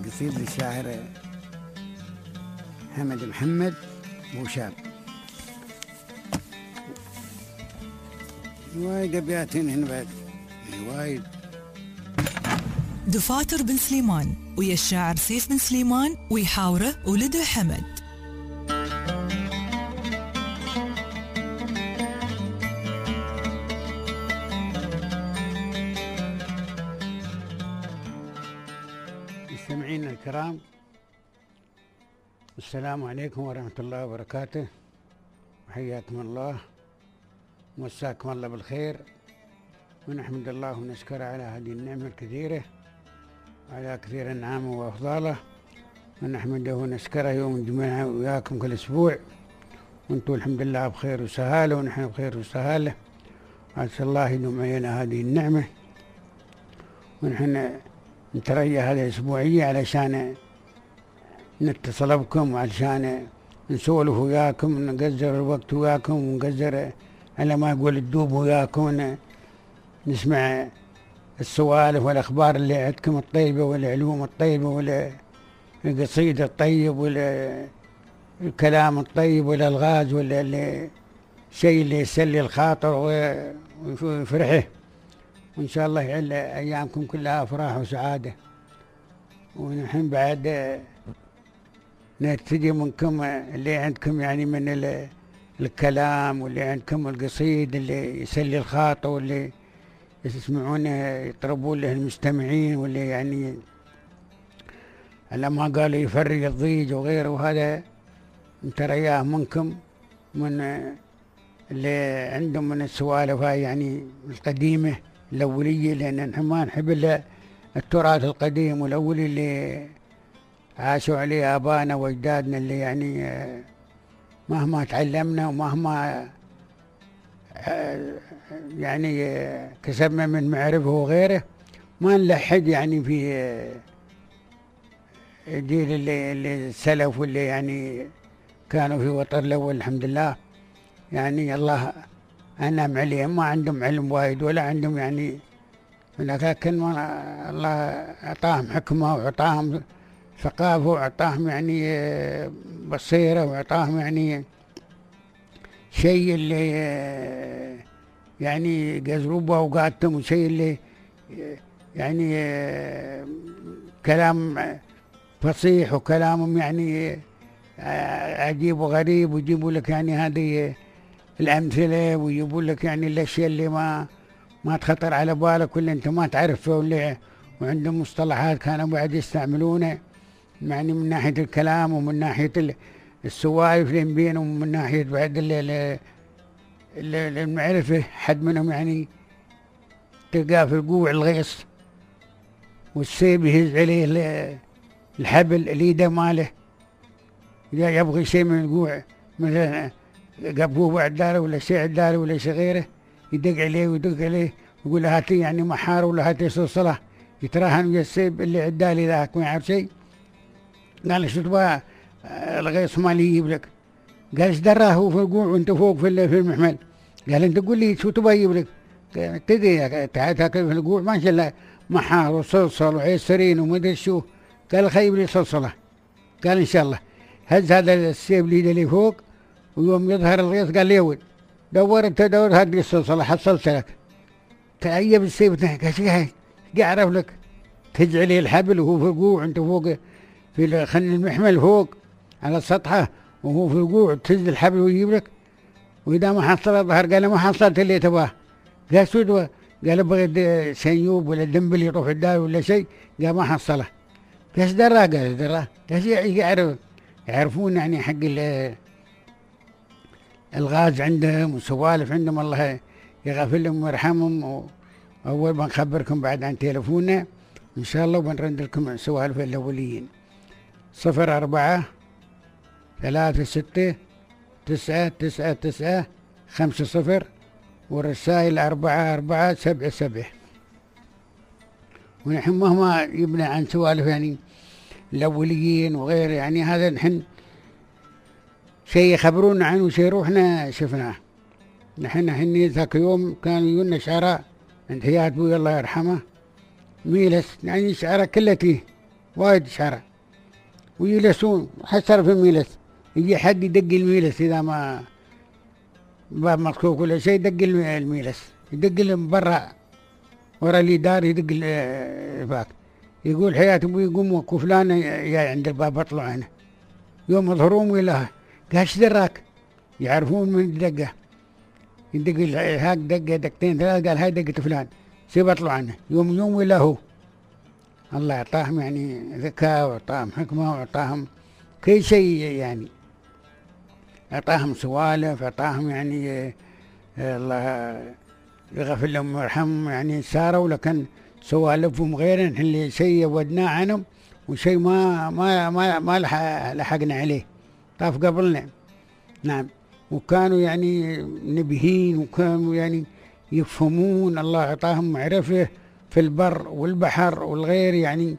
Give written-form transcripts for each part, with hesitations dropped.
قصيدة للشاعر حمد محمد بوشاب. وايد أبيات هنا بعد، وايد. دفاتر بن سليمان ويا الشاعر سيف بن سليمان ويحاوره ولده حمد. مستمعينا الكرام، السلام عليكم ورحمة الله وبركاته، وحياكم الله، ومساكم الله بالخير، ونحمد الله ونشكره على هذه النعمة الكثيرة وعلى كثير النعم وأفضاله، ونحمده ونشكره يوم جمعنا وياكم كل أسبوع، وانتم الحمد لله بخير وسهالة ونحن بخير وسهالة، عسى الله يدوم علينا هذه النعمة، ونحن نتريا هذه الأسبوعية علشان نتصل بكم وعشان نسولف وياكم ونقزر الوقت وياكم ونقزر على ما يقول الدوب وياكم، نسمع السوالف والأخبار اللي عندكم الطيبة والعلوم الطيبة والقصيد الطيب والكلام الطيب والألغاز الشيء اللي يسلي الخاطر ويفرحه، وإن شاء الله يعل أيامكم كلها أفراح وسعادة. ونحن بعد نرتدي منكم اللي عندكم يعني من الكلام، واللي عندكم القصيد اللي يسلي الخاطر، واللي يسمعونه يطربون له المستمعين، واللي يعني على ما قالوا يفرق الضيج وغيره، وهذا نترياه منكم من اللي عندهم من السوالف هاي يعني القديمة الأولية، لأن نحن ما نحب إلا التراث القديم والأولي اللي عاشوا عليه آبائنا وأجدادنا، اللي يعني مهما تعلمنا ومهما يعني كسبنا من معرفة وغيره ما نلحد يعني في جيل اللي السلف واللي يعني كانوا في وطن الأول الحمد لله، يعني الله أنعم عليهم، ما عندهم علم وايد ولا عندهم يعني، لكن الله أعطاهم حكمة وأعطاهم ثقافة وأعطاهم يعني بصيرة وأعطاهم يعني شيء اللي يعني يقزروا بأوقاتهم، وشيء اللي يعني كلام فصيح وكلامهم يعني عجيب وغريب، ويجيبوا لك يعني هذه الأمثلة، ويجيبوا لك يعني الأشياء اللي ما تخطر على بالك واللي أنت ما تعرفها، وعندهم مصطلحات كانوا بعد يستعملونها يعني من ناحية الكلام ومن ناحية السوالف اللي بينهم، ومن ناحية بعد المعرفة. حد منهم يعني تلقاه في القوع الغيص والسيب يهز عليه الحبل اليده ماله، إذا يبغي شيء من القوع مثلا قبوه عداله ولا شيء عداله ولا شيء غيره، يدق عليه ويدق عليه يقول له هاتي يعني محار ولا هاتي صلصلة، يتراهن ويا السيب اللي عدالي ذاك ما يعرف شيء. قال شو تبغى الغيص مالي يجيب لك؟ قال ايش دراه هو في القوع وانت فوق في المحمل؟ قال انت قول لي شو تبغى يجيب لك؟ تدري تاكل في القوع ما شاء الله محار وصلصل وعيسرين وما ادري شو. قال خيب لي صلصلة. قال ان شاء الله. هز هذا السيب اللي فوق، ويوم يظهر الغيث قال لي ولد دورت هذه الصلصلة حصلت لك. تأيب السيب قال شو هاي؟ قاعد اعرف لك تجعلي الحبل وهو في القوع، انت فوق في خن المحمل فوق على السطحة وهو في القوع، تهز الحبل ويجيب لك، وإذا ما حصل الظهر قال ما حصلت اللي تبغاه. قال شو تبغى؟ قال بغيت سنيوب ولا دنبل يروح الدار ولا شيء. قال ما حصله. قال ايش دراه؟ قال دراه. قال يعرفون يعني حق الغاز عندهم وسوالف عندهم، الله يغفر لهم ويرحمهم. وأول بنخبركم بعد عن تليفوننا إن شاء الله، وبنرد لكم سوالف الأوليين. 04 36 999 50، والرسائل 4477. ونحن مهما يبنى عن سوالف يعني الأوليين وغير، يعني هذا نحن شيء يخبرونا عنه وشيء روحنا شفناه. نحن ذاك يوم كانوا يقولنا شعراء عند حياة أبوي الله يرحمه ميلس، يعني شعراء كلتي وايد شارع، ويلسون حسر في الميلس، يجي حد يدق الميلس إذا ما باب مكسوك ولا شيء، يدق الميلس، يدق من برا ورا اللي دار، يدق الباب، يقول حياة أبوي قوم وفلان جاي عند الباب اطلعوا هنا. يوم يظهرون ويلاها قال ايش دراك؟ يعرفون من الدقة، يدق هاك دقة دقتين ثلاث، قال هاي دقة فلان سيب اطلع عنه. يوم ولا هو الله اعطاهم يعني ذكاء، واعطاهم حكمة، واعطاهم كل شيء، يعني اعطاهم سوالف، اعطاهم يعني الله يغفر لهم ويرحمهم، يعني ساروا لكن سوالفهم غير اللي شيء ودناه عنهم، وشيء ما لحقنا عليه، طاف قبلنا. نعم، وكانوا يعني نبيهين، وكانوا يعني يفهمون، الله أعطاهم معرفة في البر والبحر والغير، يعني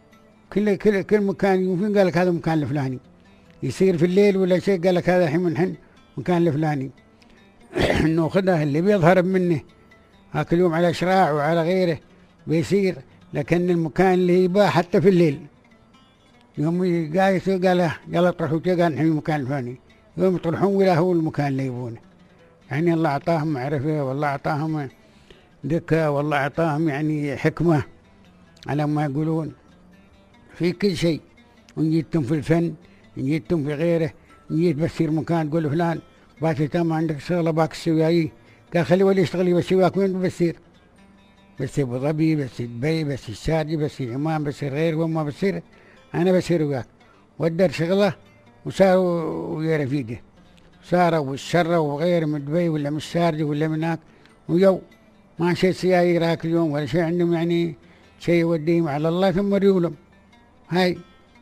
كل مكان يوفين قال لك هذا مكان الفلاني، يصير في الليل ولا شيء قال لك هذا الحين من مكان الفلاني. انه خذه اللي بيظهر منه هاك اليوم على شراع وعلى غيره بيصير، لكن المكان اللي يباه حتى في الليل يوم قايس قال يلا اطرحوا قال الحين المكان الفلاني، يوم يطرحون ولا هو المكان اللي يبونه. يعني الله أعطاهم معرفة، والله أعطاهم ذكاء، والله أعطاهم يعني حكمة على ما يقولون في كل شيء. وإن جيتم في الفن، إن جيتم في غيره، إن جيت بتصير مكان تقول فلان باكر تم عندك شغلة باك السوياي، قال خلي ولي يشتغل يسوياك وين بتصير؟ بس أبو ظبي، بس دبي، بس الشارجة، بس عمان، بس غير، وين ما بتصير أنا بصير وياك. ودر شغله وصاروا ويا رفيقه، صاروا والشرة وغير من دبي ولا من الشارجة ولا من هناك، ويو ما شيء سيايير هاك اليوم ولا شيء عندهم، يعني شيء يوديهم على الله ثم ريولهم هاي،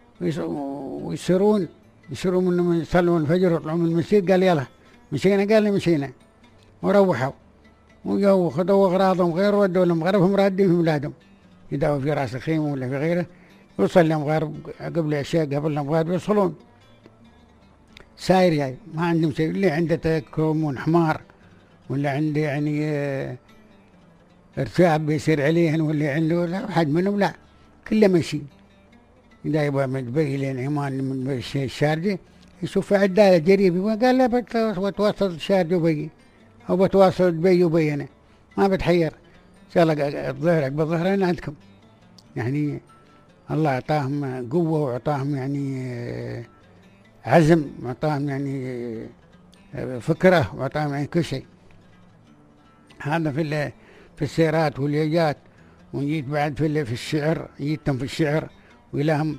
ويسرون منهم يصلون الفجر ويطلعون من المسجد، قال يلا مشينا، قال لي مشينا، وروحوا ويو خذوا أغراضهم غير، ودوا لهم غرفهم رادين في بلادهم، يدعوا في راس الخيمة ولا في غيره، يوصل لهم غرب قبل العشاء، قبل لهم غرب يوصلون ساير، يعني ما عندهم شيء. اللي عنده تكومون حمار ولا عنده يعني ارتعاب بيصير عليهن، واللي عنده حد منهم لا كله مشي. إذا يبغى من دبي لين عمان، من دبي الشارجة يشوف عدالة جريبي، قال لا بتواصل الشارجة وبي، أو بتواصل دبي وبي، أنا ما بتحير، إن شاء الله ظهرك بظهر أنا عندكم. يعني الله أعطاهم قوة، وأعطاهم يعني عزم، وأعطاهم يعني فكرة، وأعطاهم يعني كل شيء. هذا في السيرات والياجات. ونجيت بعد في الشعر، جيتهم في الشعر ولهم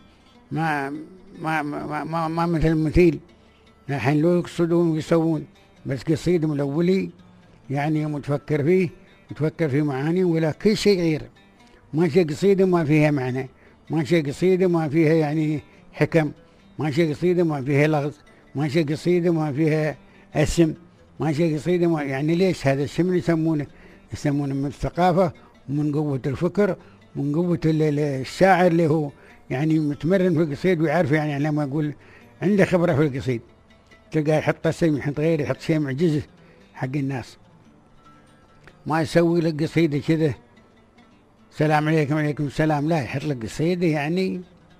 ما مثل المثيل، الحين لو يقصدون ويسوون، بس قصيدهم الأولي يعني متفكر فيه، متفكر في معاني، ولا كل شيء غير، ما شيء قصيدة ما فيها معنى، ما شيء قصيدة ما فيها يعني حكم، ما شيء قصيدة ما فيها لغز، ما شيء قصيدة ما فيها اسم، ما شيء قصيدة ما يعني ليش هذا الاسم يسمونه من الثقافة، ومن قوة الفكر، ومن قوة الشاعر اللي هو يعني متمرن في القصيد ويعرف، يعني لما يقول عنده خبرة في القصيد، تلقاه يحط اسم، يحط غيره، يحط شيء معجزة حق الناس، ما يسوي لك قصيدة كذا سلام عليكم عليكم السلام، لا يحط لك قصيدة يعني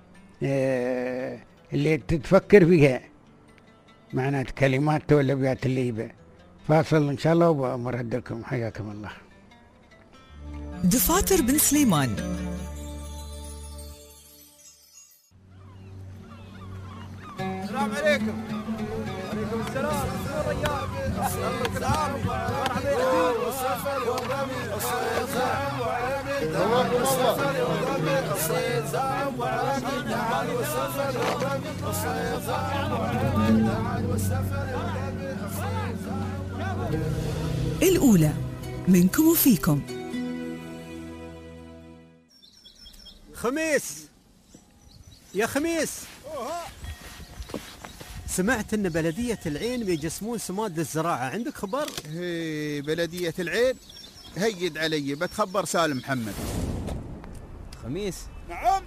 اللي تتفكر فيها معنات كلمات ولا بيات اللي يبه. فاصل إن شاء الله وبمرد لكم، حياكم الله. دفاتر بن سليمان. السلام عليكم. وعليكم السلام. الأولى منكم وفيكم. خميس يا خميس، سمعت ان بلدية العين بيجسمون سماد للزراعة، عندك خبر؟ هي بلدية العين هيد علي، بتخبر سالم محمد. خميس، نعم.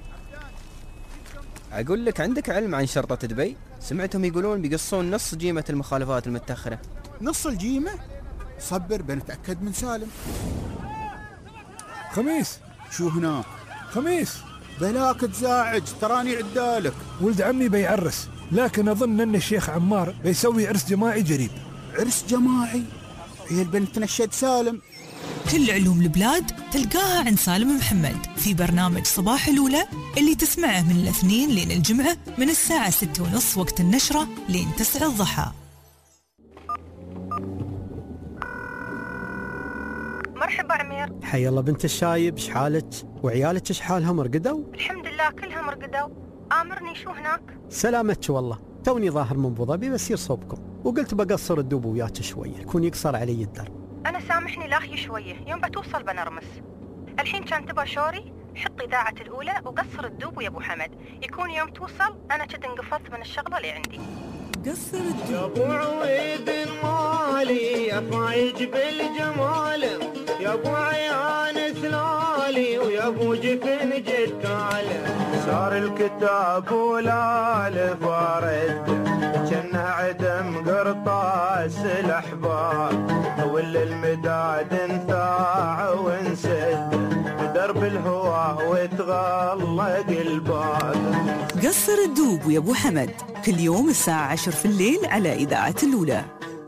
أقول لك عندك علم عن شرطة دبي؟ سمعتهم يقولون بيقصون نص جيمة المخالفات المتأخرة. نص الجيمة؟ صبر بنتأكد من سالم. خميس، شو هنا؟ خميس، بلاك تزاعج تراني عدالك. ولد عمي بيعرس، لكن أظن أن الشيخ عمار بيسوي عرس جماعي قريب. عرس جماعي؟ هي البنت تنشد سالم. كل علوم البلاد تلقاها عند سالم محمد في برنامج صباح الأولى اللي تسمعه من الاثنين لين الجمعة من الساعة 6:30 وقت النشرة لين 9 الضحى. مرحبا عمير. حي الله بنت الشايب، شحالك وعيالك شحالهم رقدوا؟ الحمد لله كلهم رقدوا. آمرني شو هناك؟ سلامتك والله، توني ظاهر من ابو ظبي بسير صوبكم وقلت بقصر الدوب وياك شويه، يكون يقصر علي الدرب. أنا سامحني لاهي شوية، يوم بتوصل بنرمس. الحين كان تبى شوري، حط إذاعة الأولى وقصر الدوب ويا أبو حمد، يكون يوم توصل أنا كنت انقفضت من الشغلة اللي عندي. قصر الدوب يا ابو عويد المالي يا فايج بالجمال، يا ابو عيان ثلالي ويا ابو جفن جدال. صار الكتاب ولا الفارد جنه عدم قرطاس الاحباب، ولا المداد انثاع وانسد بدرب الهوى وتغلق الباب. قصر الدوب ويا أبو حمد كل يوم الساعة 10 في الليل على إذاعة الأولى.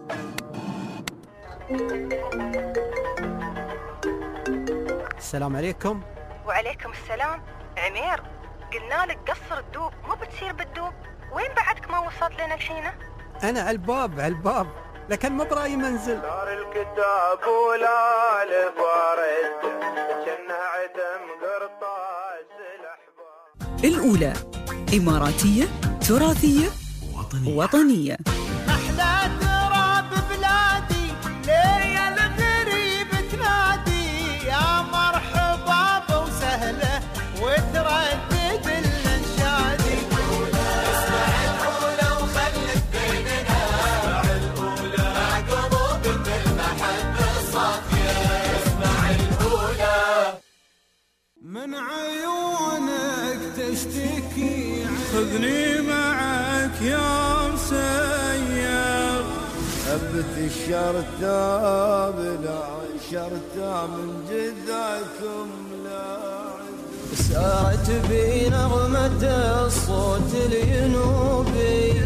السلام عليكم. وعليكم السلام. عمير قلنا لك قصر الدوب، مو بتصير بالدوب. وين بعدك ما وصلت لنا الحين؟ انا على الباب لكن ما براي منزل. صار الكتاب ولا الفارد جنه عدم قرطاس الاحباب. الأولى إماراتية تراثية وطنية. أحلى تراب بلادي ليا الغريب تنادي، يا مرحبا وسهلة وتردد الانشادي. اسمع الأولى وخلك بيننا، اسمع الأولى مع قلوب بالمحبة الصافية. اسمع الأولى من عيونك تشتكي، خذني معك يا مسير. هبت الشرطة بلا شرطة من جدكم لاعب، سارت بي نغمة الصوت الينوبي.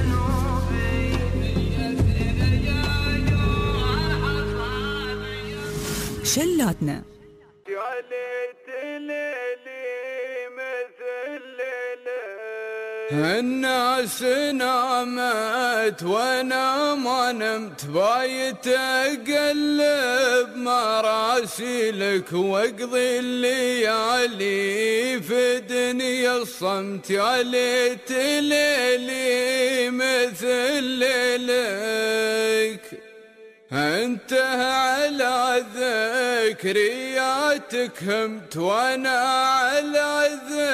شلاتنا يا ليت ليلي مثل ليلي، الناس نامت وانا ما نمت، بايت اقلب مراسيلك واقضي الليالي في دنيا الصمت. يا ليت ليلي مثل ليلك، انتهى على ذكرياتك همت وانا على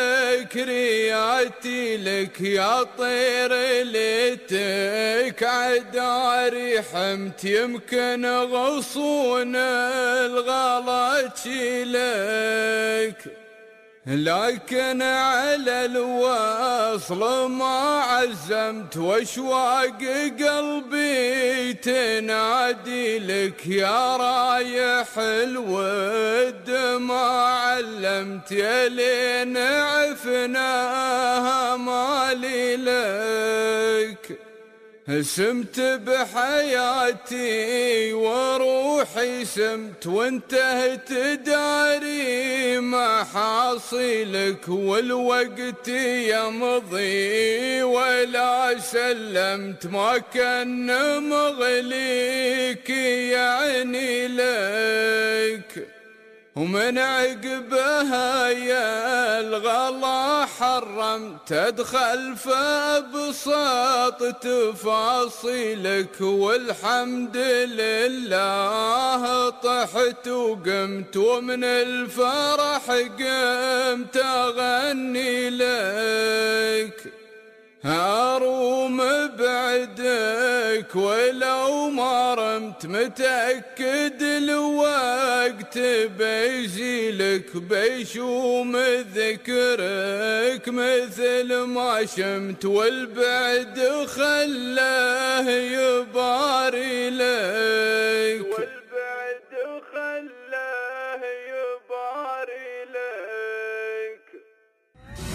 ذكرياتي لك. يا طير ليتك عداري حمت، يمكن غصون الغلط لك، لكن على الوصل ما عزمت واشواق قلبي تنادي لك. يا رايح الود ما علمت، يا لين عفناها مالي لك. سمت بحياتي وروحي سمت، وانتهت داري محاصيلك، والوقت يمضي ولا سلمت، ما كان مغليك يعني لك. ومن عقبها يا الغلا حرمت ادخل فابسط تفاصيلك، والحمد لله طحت وقمت، ومن الفرح قمت اغني لك. هاروم بعدك ولو ما رمت، متأكد الوقت بيزيلك، بيشوم ذكرك مثل ما شمت، والبعد خلاه يباري لك، والبعد خلاه يباري لك.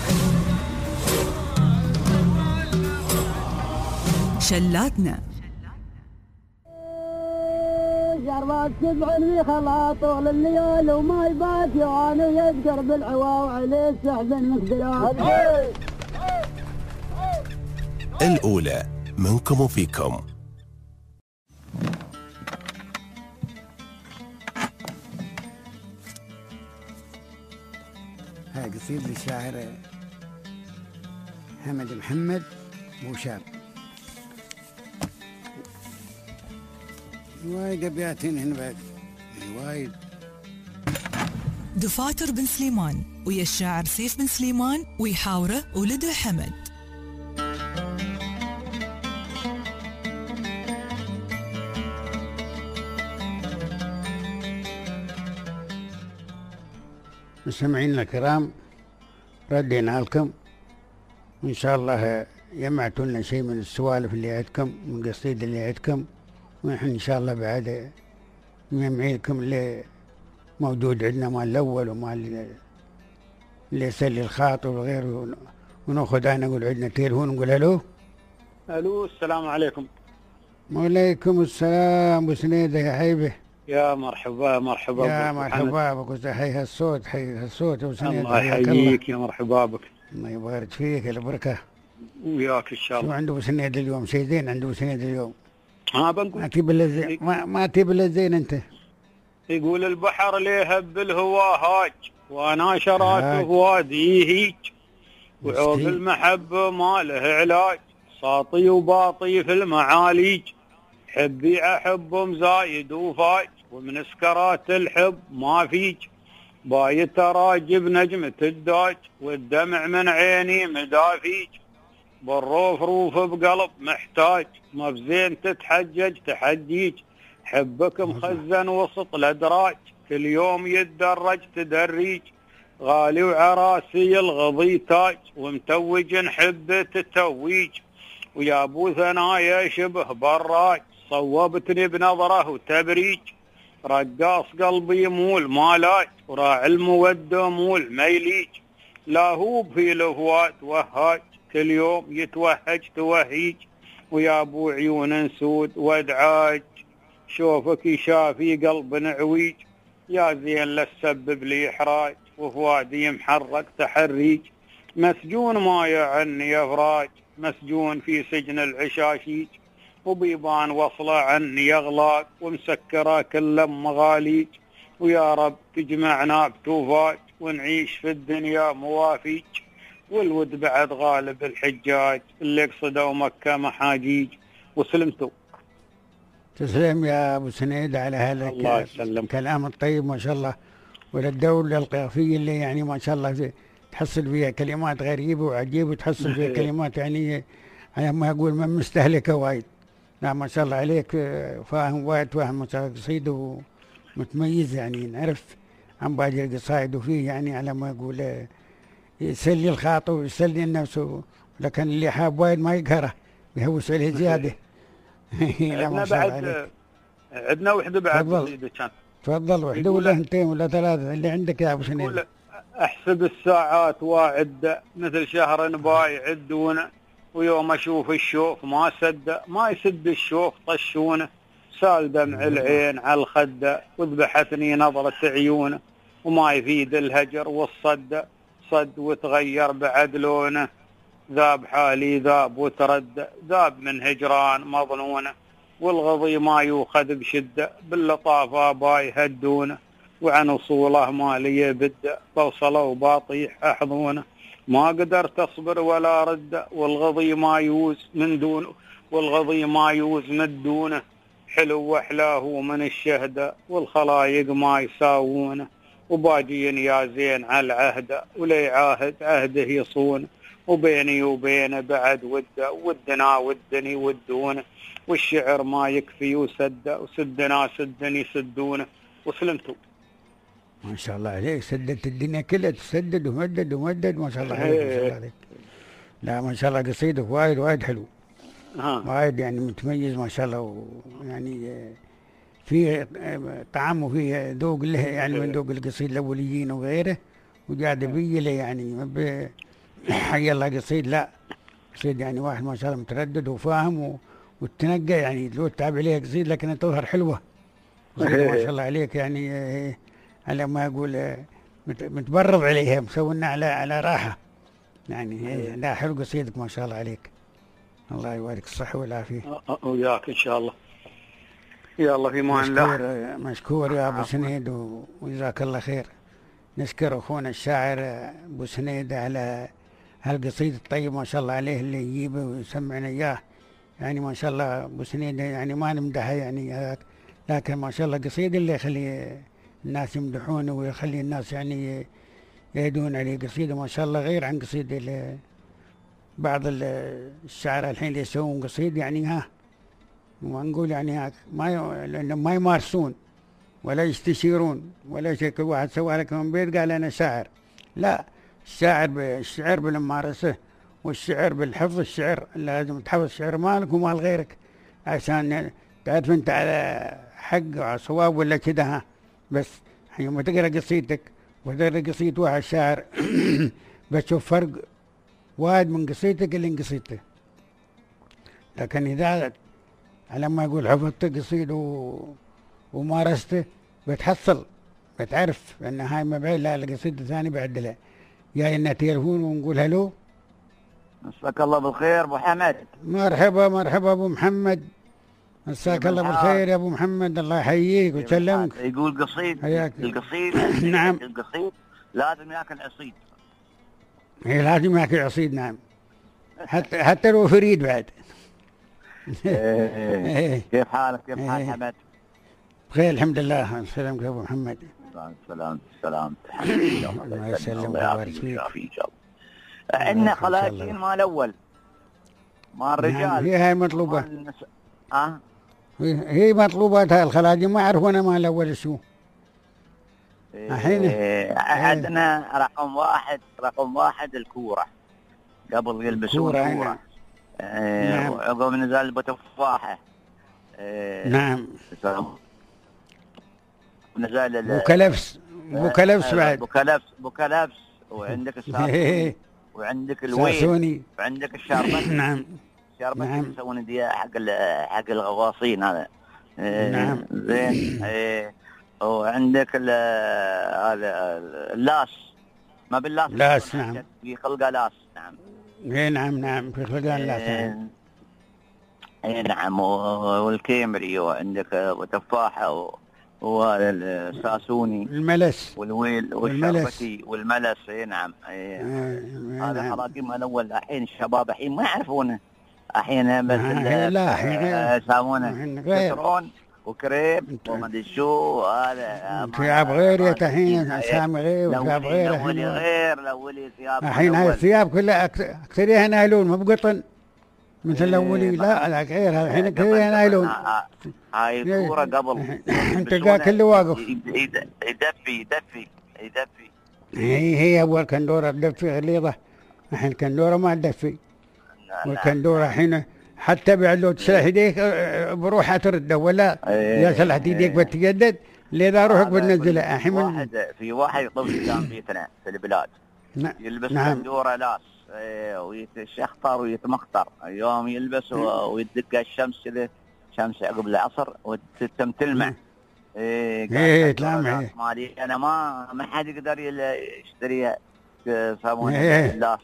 شلاتنا. شربات سبع في خلاط طول الليل وما يبات يواني يذكر بالعوا وعليه السحب المقدرات. الأولى منكم وفيكم. هاي قصيدة للشاعر حمد محمد بوشاب. وايد ابياتين هنا بعد وايد. دفاتر بن سليمان ويا الشاعر سيف بن سليمان ويحاوره ولده حمد. مستمعينا الكرام، ردينا لكم وإن شاء الله جمعتوا لنا شيء من السوالف اللي عندكم، من القصيدة اللي عندكم، ونحن إن شاء الله بعد نجمع لكم اللي موجود عندنا مال الأول ومال اللي يسلي الخاطر وغيره، وناخذ أنا نقول عندنا تليفون نقول ألو. ألو، السلام عليكم. وعليكم السلام أبو سنيدة يا حبيبي. يا مرحبا مرحبا. يا مرحبا بك، حي هالصوت حي هالصوت أبو سنيدة. الله يحييك، يا مرحبا بك. الله يبارك فيك، البركة وياك إن شاء الله. شو عنده أبو سنيدة اليوم؟ شيء زين عنده أبو سنيدة اليوم؟ بنقول ما تجيب الا زين، ما تجيب الا زين انت. يقول البحر ليه بالهوا هاج وانا شراته بواديه هيج، وعوب المحبه ما له علاج، ساطي وباطي في المعاليج، حبي احب مزايد وفاج، ومن سكرات الحب ما فيج، بايت راجب نجمة الداج، والدمع من عيني مدافيج، بالروف روف بقلب محتاج، ما بزين تتحجج تحجيج، حبك مخزن وسط الادراج، كل يوم يتدرج تدريج، غالي وعراسي الغضي تاج، ومتوج نحب تتويج، ويا ابو ثنايا شبه براج، صوبتني بنظره وتبريج، رقاص قلبي يمول مالاج، وراعي المودة مول ميليج، لاهوب في الهوات وهاج، كل يوم يتوهج توهيج، ويا ابو عيون نسود وادعاج، شوفك يشافي قلب نعويج، يا زين لا تسبب لي احراج، وفؤادي محرك تحريج، مسجون ما يعني افراج، مسجون في سجن العشاشيج، وبيبان وصله عني اغلاق، ومسكره كل مغاليج، ويا رب تجمعنا بتوفاج، ونعيش في الدنيا موافيج، والود بعد غالب الحجاج، اللي قصدوا مكة محاجيج. وسلمتوا. تسلم يا ابو سنيد على هذا الكلام الطيب ما شاء الله، وللدولة القافية اللي يعني ما شاء الله تحصل فيها كلمات غريبة وعجيبة، وتحصل فيها كلمات يعني على ما اقول من مستهلكة وايد. لا ما شاء الله عليك، فاهم وايد، فاهم قصيدة ومتميز، يعني نعرف عن باقي القصائد، وفيه يعني على ما اقول يسلي الخاطر ويسلي النفس، لكن اللي حاب وايد ما يقهره يهوس عليه زياده. عندنا بعد، عندنا وحده بعد. تفضل. وحده ولا اثنتين ولا ثلاثه اللي عندك يا ابو سنين؟ احسب الساعات واعد، مثل شهر بايع الدونه، ويوم اشوف الشوف ما سد، ما يسد الشوف طشونه، سال دمع العين على الخده، وذبحتني نظره عيونه، وما يفيد الهجر والصد، صد وتغير بعد لونه، ذاب حالي ذاب وترد، ذاب من هجران مظنونه، والغضي ما يوخذ بشده، باللطافه باي هدونه، وعن وصوله ما لي بده، بوصله وباطيح احضونه، ما قدرت اصبر ولا رده، والغضي ما يوز من دونه، والغضي ما يوز من دونه، حلو واحلاه من الشهده، والخلايق ما يساوونه، وباجين يا زين على العهده، ولي عاهد عهده يصونه، وبيني وبينه بعد وده، ودنا ودني ودونه، والشعر ما يكفي وسده، وسدنا سدني سدونه. وسلمتوا. ما شاء الله عليك، سددت الدنيا كلها، تسدد ومدد ومدد، ما شاء الله عليك ما شاء الله عليك. لا ما شاء الله قصيدك وايد وايد حلو، وايد يعني متميز ما شاء الله، يعني في طعم وفيه ذوق له، يعني من ذوق القصيد الاوليين وغيره، وجاذبيه له، يعني حي الله قصيد، لا قصيد يعني واحد ما شاء الله متردد وفاهم وتنقى يعني لو تعب عليها قصيد لكن تظهر حلوة قصيدة ما شاء الله عليك يعني على ما أقول متبرض عليها مسوينا على راحة يعني لا حلو قصيدك ما شاء الله عليك الله يبارك الصحة والعافية وياك إن شاء الله يلا في مان الله مشكور يا أبو سنيد وجزاك الله خير نشكر أخونا الشاعر أبو سنيد على هالقصيد الطيب ما شاء الله عليه اللي يجيبه ويسمعنا إياه يعني ما شاء الله أبو سنيد يعني ما نمدحه يعني لكن ما شاء الله قصيد اللي يخلي الناس يمدحونه ويخلي الناس يعني يهدون عليه قصيدة ما شاء الله غير عن قصيدة بعض الشعراء الحين اللي يسوون قصيد يعني ونقول يعني ما يمارسون ولا يستشيرون ولا شيء كل واحد سوى لك من بيت قال أنا شاعر لا الشعر بالممارسة والشعر بالحفظ الشعر لازم تحفظ شعر مالك ومال غيرك عشان تعرف انت على حق وعلى صواب ولا كده بس يوم تقرأ قصيدتك وتقرأ قصيدة واحد شاعر بتشوف فرق واحد من قصيدتك اللي من قصيدته لكن إذا على ما يقول حفظت قصيد ومارسته بتحصل بتعرف أن هاي مبعي لا القصيدة الثانية بعدلها جاي لنا تليفون ونقول هلو مساك الله بالخير أبو حمد مرحبا أبو محمد مساك الله بالخير يا أبو محمد الله يحييك ويسلمك يقول قصيد القصيد نعم القصيد لازم ياكل عصيد لازم ياكل عصيد نعم حتى لو فريد بعد كيف حالك كيف حال حمد بخير الحمد لله سلامك يا أبو محمد سلام الله يسلمك ويبارك فيك عندنا خلاجين مال الأول مال الرجال هي مطلوبة هي مطلوبات هاي الخلاجين ما أعرف أنا مال الأول شو الحين عندنا رقم واحد الكورة قبل يلبسون الكورة وعقب نزال بتفاحة نعم نزال بوكلبس بعد بوكلبس وعندك الساسوني وعندك الويل وعندك الشربت نعم الشربت يسوون دي حق الغواصين هذا نعم زين وعندك هذا اللاس ما باللاس لاس نعم في خلقه لاس نعم نعم في خلقه لاس نعم والكيمري وعندك وتفاحة وهذا الساسوني الملس والويل والشربتي والملس نعم هذا خلاقيم الأول الحين الشباب الحين ما يعرفونه الحين بس لا يسمونه بترون وكريم وما ادري شو هذا ثياب غير يا تحين اسامي غير وثياب غير الاولي ثياب الحين هاي الثياب كلها اكثرها نايلون ما بقطن مثل الاولي لا غير هذا الحين كلها نايلون هاي الكورة قبل تلقاه كله واقف يدفي هي اول كندوره تدفي غليظه الحين الكندوره ما تدفي والكندوره الحين حتى بعد لو تسلح يديك بروحها ترده ولا اذا سلحت يديك بتجدد لذا روحك بتنزلها الحين في واحد يطوف قدام بيتنا في البلاد يلبس كندوره لاس ويتشخطر ويتمخطر يوم يلبس ويدق الشمس كذا شمس عقب العصر وتتم تلمع تلمع مالي انا ما حد يقدر يشتريها يسمونها اللاس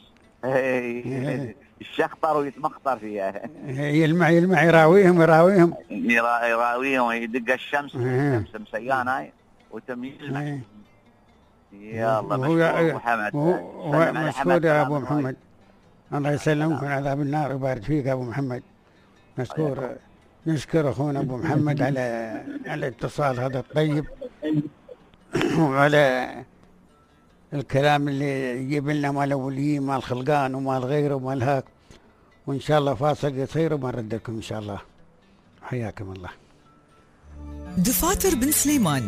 الشخطر ويتمخطر فيها يلمع يراويهم ويدق الشمس الشمس مسيان هاي وتم يلمع يا الله مشكور ابو حمد مشكور يا ابو محمد الله يسلمك من عذاب النار ويبارك فيك يا ابو محمد مشكور نشكر اخونا ابو محمد على الاتصال هذا الطيب وعلى الكلام اللي يجيب لنا مال الاوليين مال خلقان ومال غيره ومال هاك وان شاء الله فاصل قصير وما نرد لكم ان شاء الله حياكم الله. دفاتر بن سليمان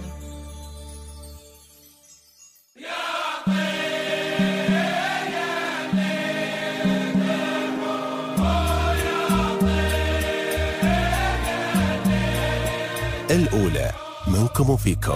الأولى منكم وفيكم.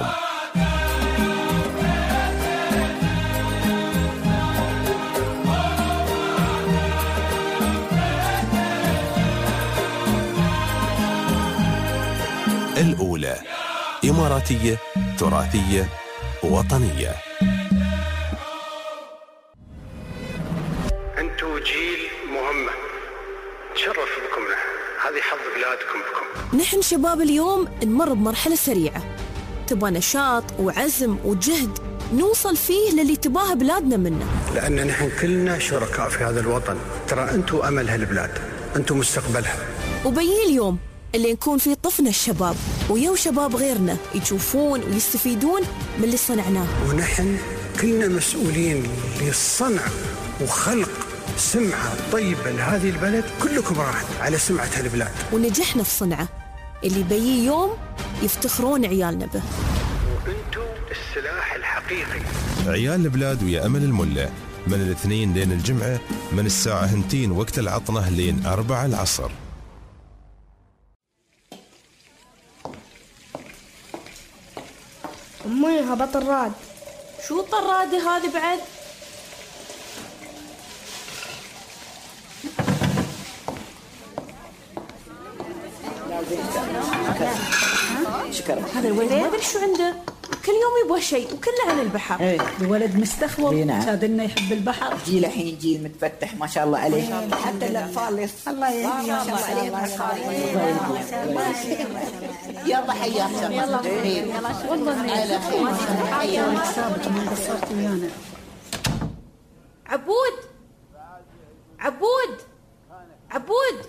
إماراتية تراثية وطنية. أنتوا جيل مهمة، نتشرف بكم. هذه حظ بلادكم بكم. نحن شباب اليوم نمر بمرحلة سريعة، تبغى نشاط وعزم وجهد نوصل فيه للي تباها بلادنا منه، لأن نحن كلنا شركاء في هذا الوطن. ترى أنتوا أمل هالبلاد، أنتوا مستقبلها. وبيجي اليوم اللي نكون فيه طفنا الشباب ويو شباب غيرنا يشوفون ويستفيدون من اللي صنعناه، ونحن كلنا مسؤولين للصنع وخلق سمعة طيبة لهذه البلد. كلكم راح على سمعة هالبلاد، ونجحنا في صنعه اللي بيجي يوم يفتخرون عيالنا به. وأنتوا السلاح الحقيقي. عيال البلاد ويا أمل الملة من الاثنين لين الجمعة، من الساعة 2 وقت العطنة لين 4 العصر. أمي هبط الراد. شو الطرادة هذه بعد؟ شكرا. هذا الولد ما ادري شو عنده، كل يوم يبغى شيء وكله عن البحر. ايه الولد مستخوف، شادنا يحب البحر. جيل الحين جيل متفتح ما شاء الله عليه، حتى الاطفال الله يهديهم. ما شاء الله يلا حياكم. يلا والله على خير. سابق ما قصرت ويانا. عبود عبود عبود،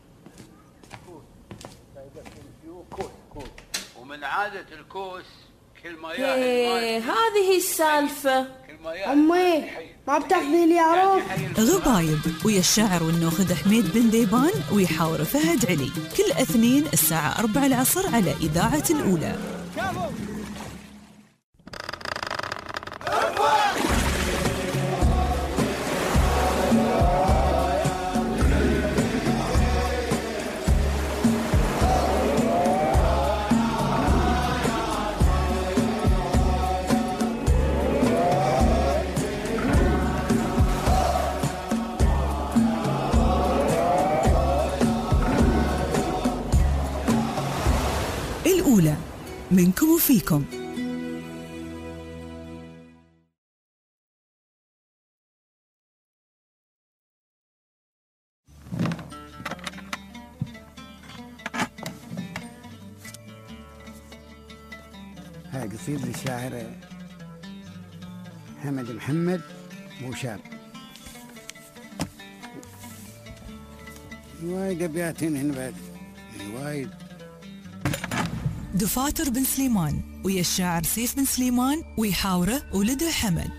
ومن عادة الكوس كل ما ياهل هذه السالفة. أمي ما بتاخذي لي عروس. غبايب ويا الشاعر والنوخذ حميد بن ديبان ويحاور فهد علي، كل اثنين الساعة 4 العصر على إذاعة الأولى. الأولى منكم وفيكم. هاي قصيدة للشاعر حمد محمد بوشاب. وايد أبيات هنا بعد، وايد. دفاتر بن سليمان ويا الشاعر سيف بن سليمان ويحاوره ولده حمد.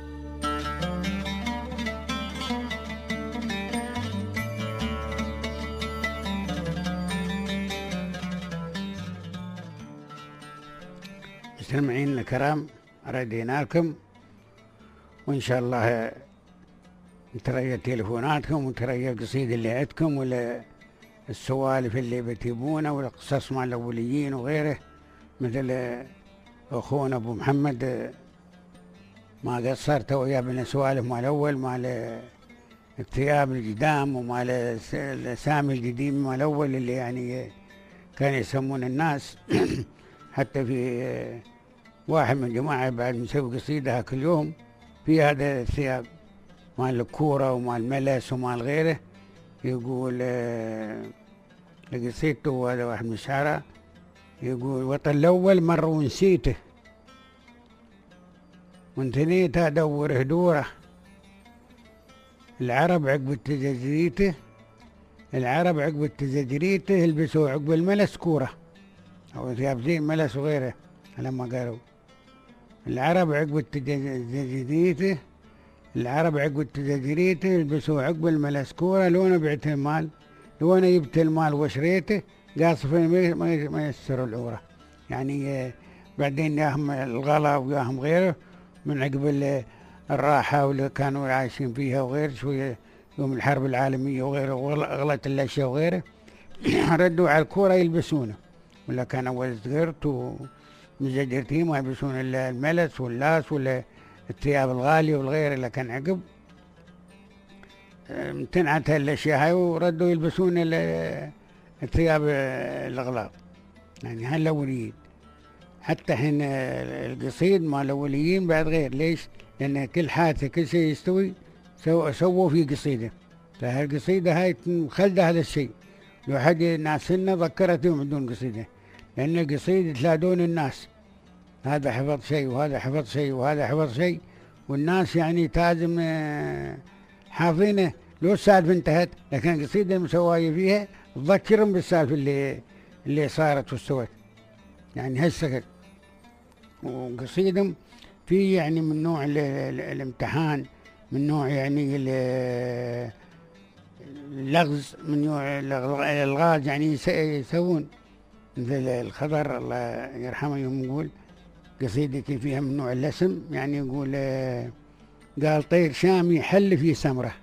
مستمعين الكرام، ردينا لكم وإن شاء الله نتريى تليفوناتكم وتريى القصيدة اللي عندكم ولا السوالف اللي بتجيبونه والقصص مع الأوليين وغيره، مثل أخونا أبو محمد ما قصرت ويا بنا سوالف مع الأول مع الثياب القدام ومع الأسامي القديمة مع الأول اللي يعني كانوا يسمون الناس. حتى في واحد من الجماعة بعد مسوي قصيدة كل يوم في هذا الثياب مع الكورة ومع الملس ومع غيره، يقول لقصيدته هذا واحد من الشعراء يقول: وطن الأول مر ونسيته وانتنيته أدور هدوره، العرب عقب تزجريته، العرب عقب تزجريته يلبسوا عقب الملس كورة أو ثياب زي الملس وغيره. لما قالوا العرب عقب تزجريته، العرب عقب تزجريته يلبسوا عقب الملس كورة، لو أنا بعت المال، لو أنا جبت المال وشريته قاصفين ما يستروا العورة. يعني بعدين ياهم الغلا وياهم غيره من عقب الراحة واللي كانوا عايشين فيها وغير شوية يوم الحرب العالمية وغيره وغلت الأشياء وغيره ردوا على الكورة يلبسونه، ولا كان أول صغيرت ومزجرتين ما يلبسون إلا الملس واللاس ولا الثياب الغالية والغير اللي كان عقب امتنعت الأشياء هاي وردوا يلبسون الثياب الأغلاط. يعني هالأوليين حتى حين القصيد مال الأوليين بعد غير. ليش؟ لأن كل حادثة كل شيء يستوي سووا في قصيدة، فهالقصيدة هاي خلد هذا الشيء. لو حد ناس لنا ذكرتهم بدون قصيدة، لأن القصيدة تلاقون الناس هذا حفظ شيء وهذا حفظ شيء وهذا حفظ شيء، والناس يعني تازم حافظينه. لو السالفة انتهت، لكن القصيدة المسواية فيها تذكرهم بالسالفة اللي صارت واستوت، يعني هالشكل. وقصيدهم في يعني من نوع الامتحان، من نوع يعني اللغز، من نوع الالغاز، يعني يسوون مثل الخضر الله يرحمه يوم يقول قصيدتي فيها من نوع اللسم، يعني يقول قال طير شامي حل في سمره،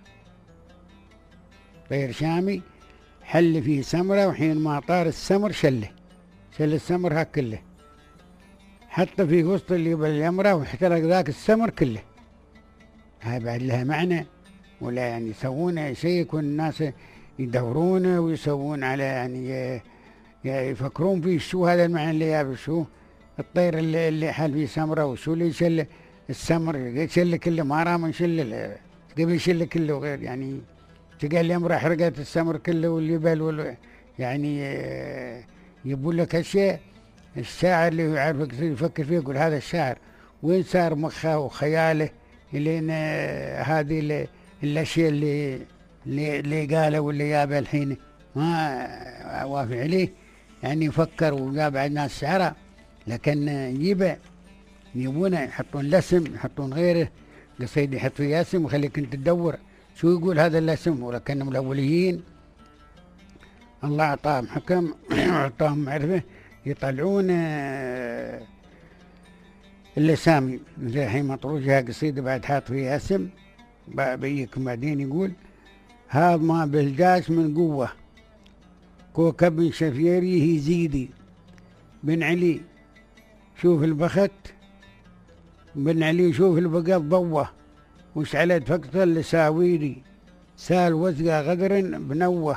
طير شامي حل في سمره، وحين ما طار السمر شل السمر هاك كله، حتى في وسط اللي باليمره واحترق ذاك السمر كله. هاي بعد لها معنى، ولا يعني يسوون شيء يكون الناس يدورونه ويسوون على يعني يفكرون فيه شو هذا المعنى اللي يابي، شو الطير اللي حل فيه سمره، وشو اللي يشل السمر، يشل كله ما رام يشل قبل يشل كله وغير، يعني تلقى اليمره حرقت السمر كله والجبل يعني يقول لك هالشيء. الشاعر اللي يعرف يفكر فيه يقول هذا الشاعر وين صار مخه وخياله لين هذه الاشياء اللي قاله واللي جابه الحين ما وافق عليه، يعني يفكر وجاب بعد ناس شعراء، لكن يبونه يحطون لسم يحطون غيره، قصيد يحط فيه اسم وخليك انت تدور شو يقول هذا اللسم، ولكنهم الاوليين الله اعطاهم حكم واعطاهم معرفه يطلعون اللسامي. مثل الحين مطروجها قصيدة بعد حاط فيها اسم بيكم بعدين يقول هذا ما بالجاش من قوة كوكب شفيري زيدي بن علي شوف البخت بن علي شوف البقط ضوة وشعلت فقطة لساويري سال وثقة غدر بنوه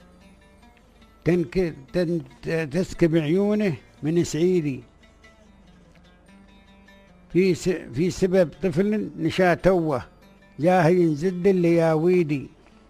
تسكب عيونه من سعيدي في سبب طفل نشا توه جاهي زد اللياويدي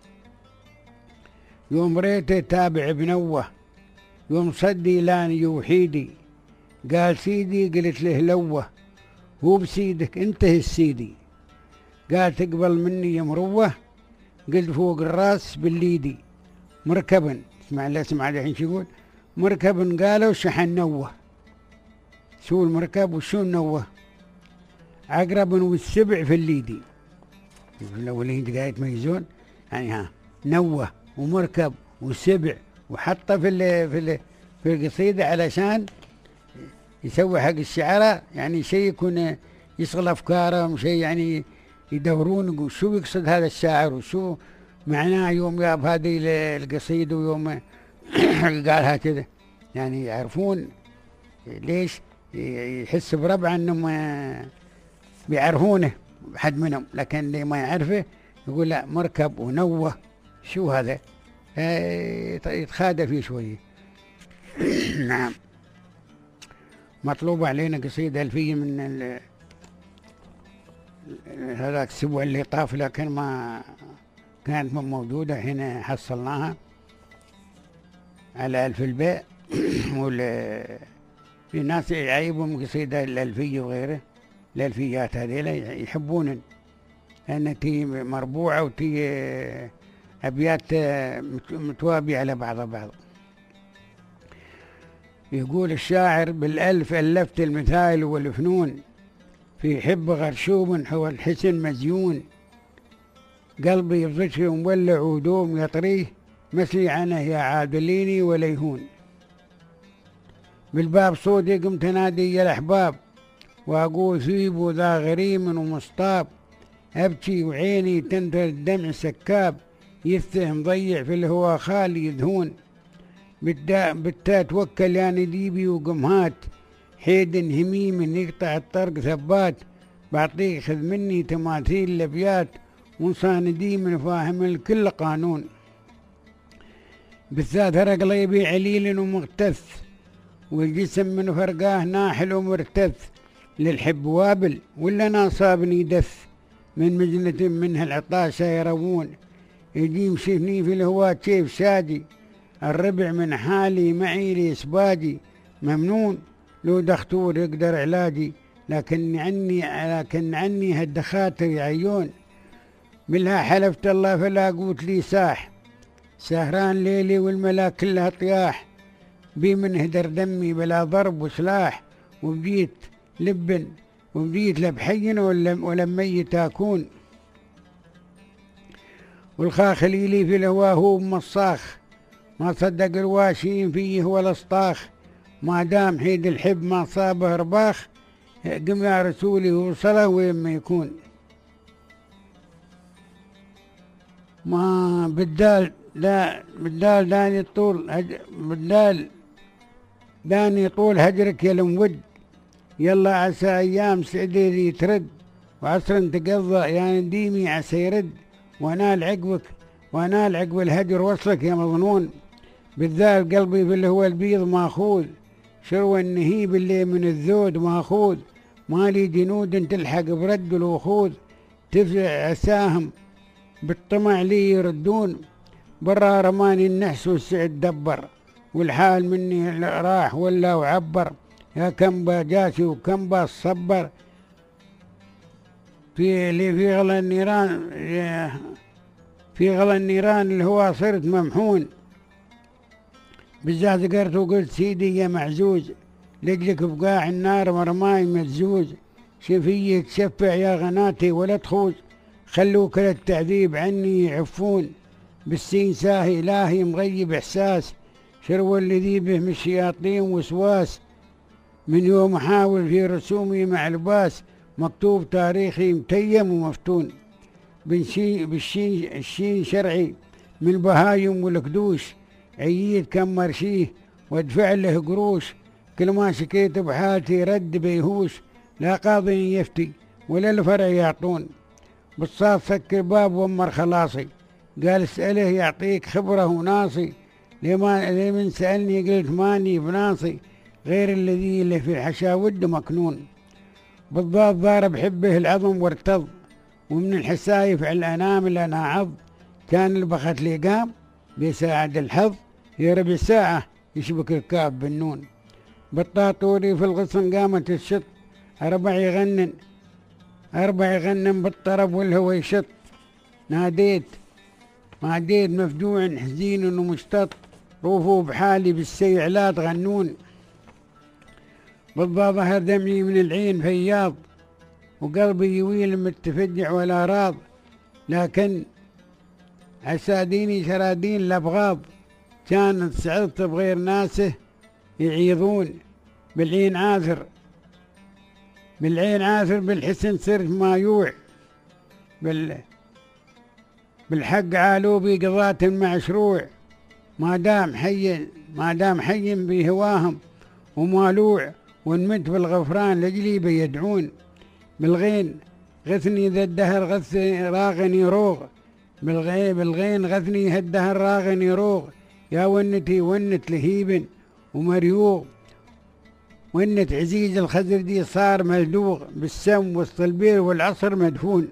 يوم ريته تابع بنوه يوم صدي لاني يوحيدي قال سيدي قلت له لوه هو بسيدك انتهي السيدي قال تقبل مني يا مروه قلت فوق الراس بالليدي مركبا اسمع لا اسمع الحين شو يقول مركبا قالوا شحن نوه شو المركب وشو النوه عقرب والسبع في الليدي الاولين دقايق يتميزون يعني ها نوه ومركب وسبع وحطه في القصيده علشان يسوي حق الشعراء يعني شيء يكون يشغل افكارهم شيء يعني يدورون يقول شو يقصد هذا الشاعر وشو معناه يوم جاب هذه القصيده ويوم قالها كذا يعني يعرفون ليش يحس بربع انهم بيعرفونه حد منهم لكن اللي ما يعرفه يقول لا مركب ونوه شو هذا يتخادى فيه شويه. نعم مطلوب علينا قصيدة ألفية من هذاك الأسبوع اللي طاف لكن ما كانت موجودة هنا حصلناها على ألف الباء في ناس يعيبهم قصيدة الألفية وغيره الألفيات هذيلا يحبون لأن تي مربوعة وتي أبيات متوابية على بعض. يقول الشاعر بالألف ألفت المثال والفنون في حب غرشوم هو الحسن مزيون قلبي يبطش مولع ودوم يطريه مثلي عنه يا عادليني وليهون بالباب صوتي قمت نادي يا الأحباب وأقول ثيب ذا غريم ومصطاب أبكي وعيني تنثر الدمع سكاب يفتهم ضيع في الهوى خالي يذهون بالتا توكل يا نديبي وقمهات حيد هميم يقطع الطرق ثبات بعطيك خذ مني تماثيل الابيات وصاندي من فاهم الكل قانون بالذات هرق ليبي عليل ومغتث والجسم من فرقاه ناحل ومرتث، للحب وابل ولا ناصابني دث، من مجنة منها العطاشة يروون، يجي مشفني في الهواء كيف شادي، الربع من حالي معي لي إسبادي، ممنون لو دختور يقدر علاجي، لكن عني هالدخاتر يعيون، بالها حلفت الله فلا قوت لي ساح، سهران ليلي والملاك كلها طياح، بي من هدر دمي بلا ضرب وسلاح، وبديت لبن وبديت لبحين ولم ميت أكون، والخاخلي لي في الهواء هو مصاخ، ما صدق الواشين فيه ولا اسطاخ، ما دام حيد الحب ما صابه رباخ، قم يا رسولي وصله وين ما يكون. ما بدال داني طول هجرك يا المود، يلا عسى ايام سعدي ترد، وعصر تقضى يا نديمي عسى يرد، وانال عقب الهجر وصلك يا مظنون، بالذال قلبي في اللي هو البيض ماخوذ، شروى النهيب اللي من الذود ماخوذ، مالي جنود تلحق برد الوخوذ، تفزع عساهم بالطمع لي يردون، برا رماني النحس والسعد دبر، والحال مني راح ولا وعبر، يا كم جاسي وكم صبر، في غلا النيران اللي هو صرت ممحون، بالذات ذكرت وقلت سيدي يا معزوز، لجلك بقاع النار مرماي مزوز، شفية تشفع يا غناتي ولا تخوز، خلوك للتعذيب عني يعفون، بالسين ساهي إلهي مغيب إحساس، شروى الذي به من الشياطين وسواس، من يوم أحاول في رسومي مع لباس، مكتوب تاريخي متيم ومفتون، الشين شرعي من بهايم والكدوش، عييت كم مرشيه وادفع له قروش، كل ما شكيت بحالتي رد بيهوش، لا قاضي يفتي ولا الفرع يعطون، بالصاد سكر باب ومر خلاصي، قال اسأله يعطيك خبرة وناصي، لمن سألني قلت ماني بناصي، غير الذي اللي في الحشاود مكنون، بالضاد ضارب حبه العظم وارتض، ومن الحسايف على الأنامل أنا عض، كان البخت لي قام بيساعد الحظ، في ربع ساعة يشبك الكاف بالنون، بالطاطوري في الغصن قامت الشط، أربع يغنن بالطرب والهوى يشط، ناديت مفجوع حزين ومشتط، روفوا بحالي بالسيع لا تغنون، بالضاد ظهر دمعي من العين فياض، وقلبي يويل متفجع ولا راض، لكن عساديني شرادين الأبغاض، كانت سعدت بغير ناسه يعيضون، بالعين عاثر بالحسن صرت مايوع، بالحق عالو بقضاة المشروع، ما دام حي بهواهم ومالوع، ونمت بالغفران لجلي بيدعون، بالغين غثني ذا الدهر راغني روغ، بالغين غثني هالدهر راغني روغ، يا ونتي ونت لهيب ومريوغ، ونت عزيز الخزردي صار ملدوغ، بالسم وسط البير والعصر مدفون،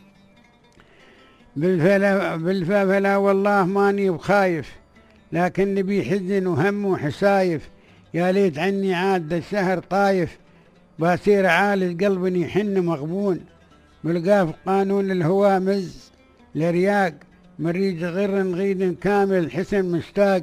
بالفلا والله ماني بخايف، لكن بي حزن وهم وحسايف، يا ليت عني عاد الشهر طايف، بصير عالج قلبني حن مغبون، بالقاف قانون الهوى مز لرياق، مريج غر غيد كامل حسن مشتاق،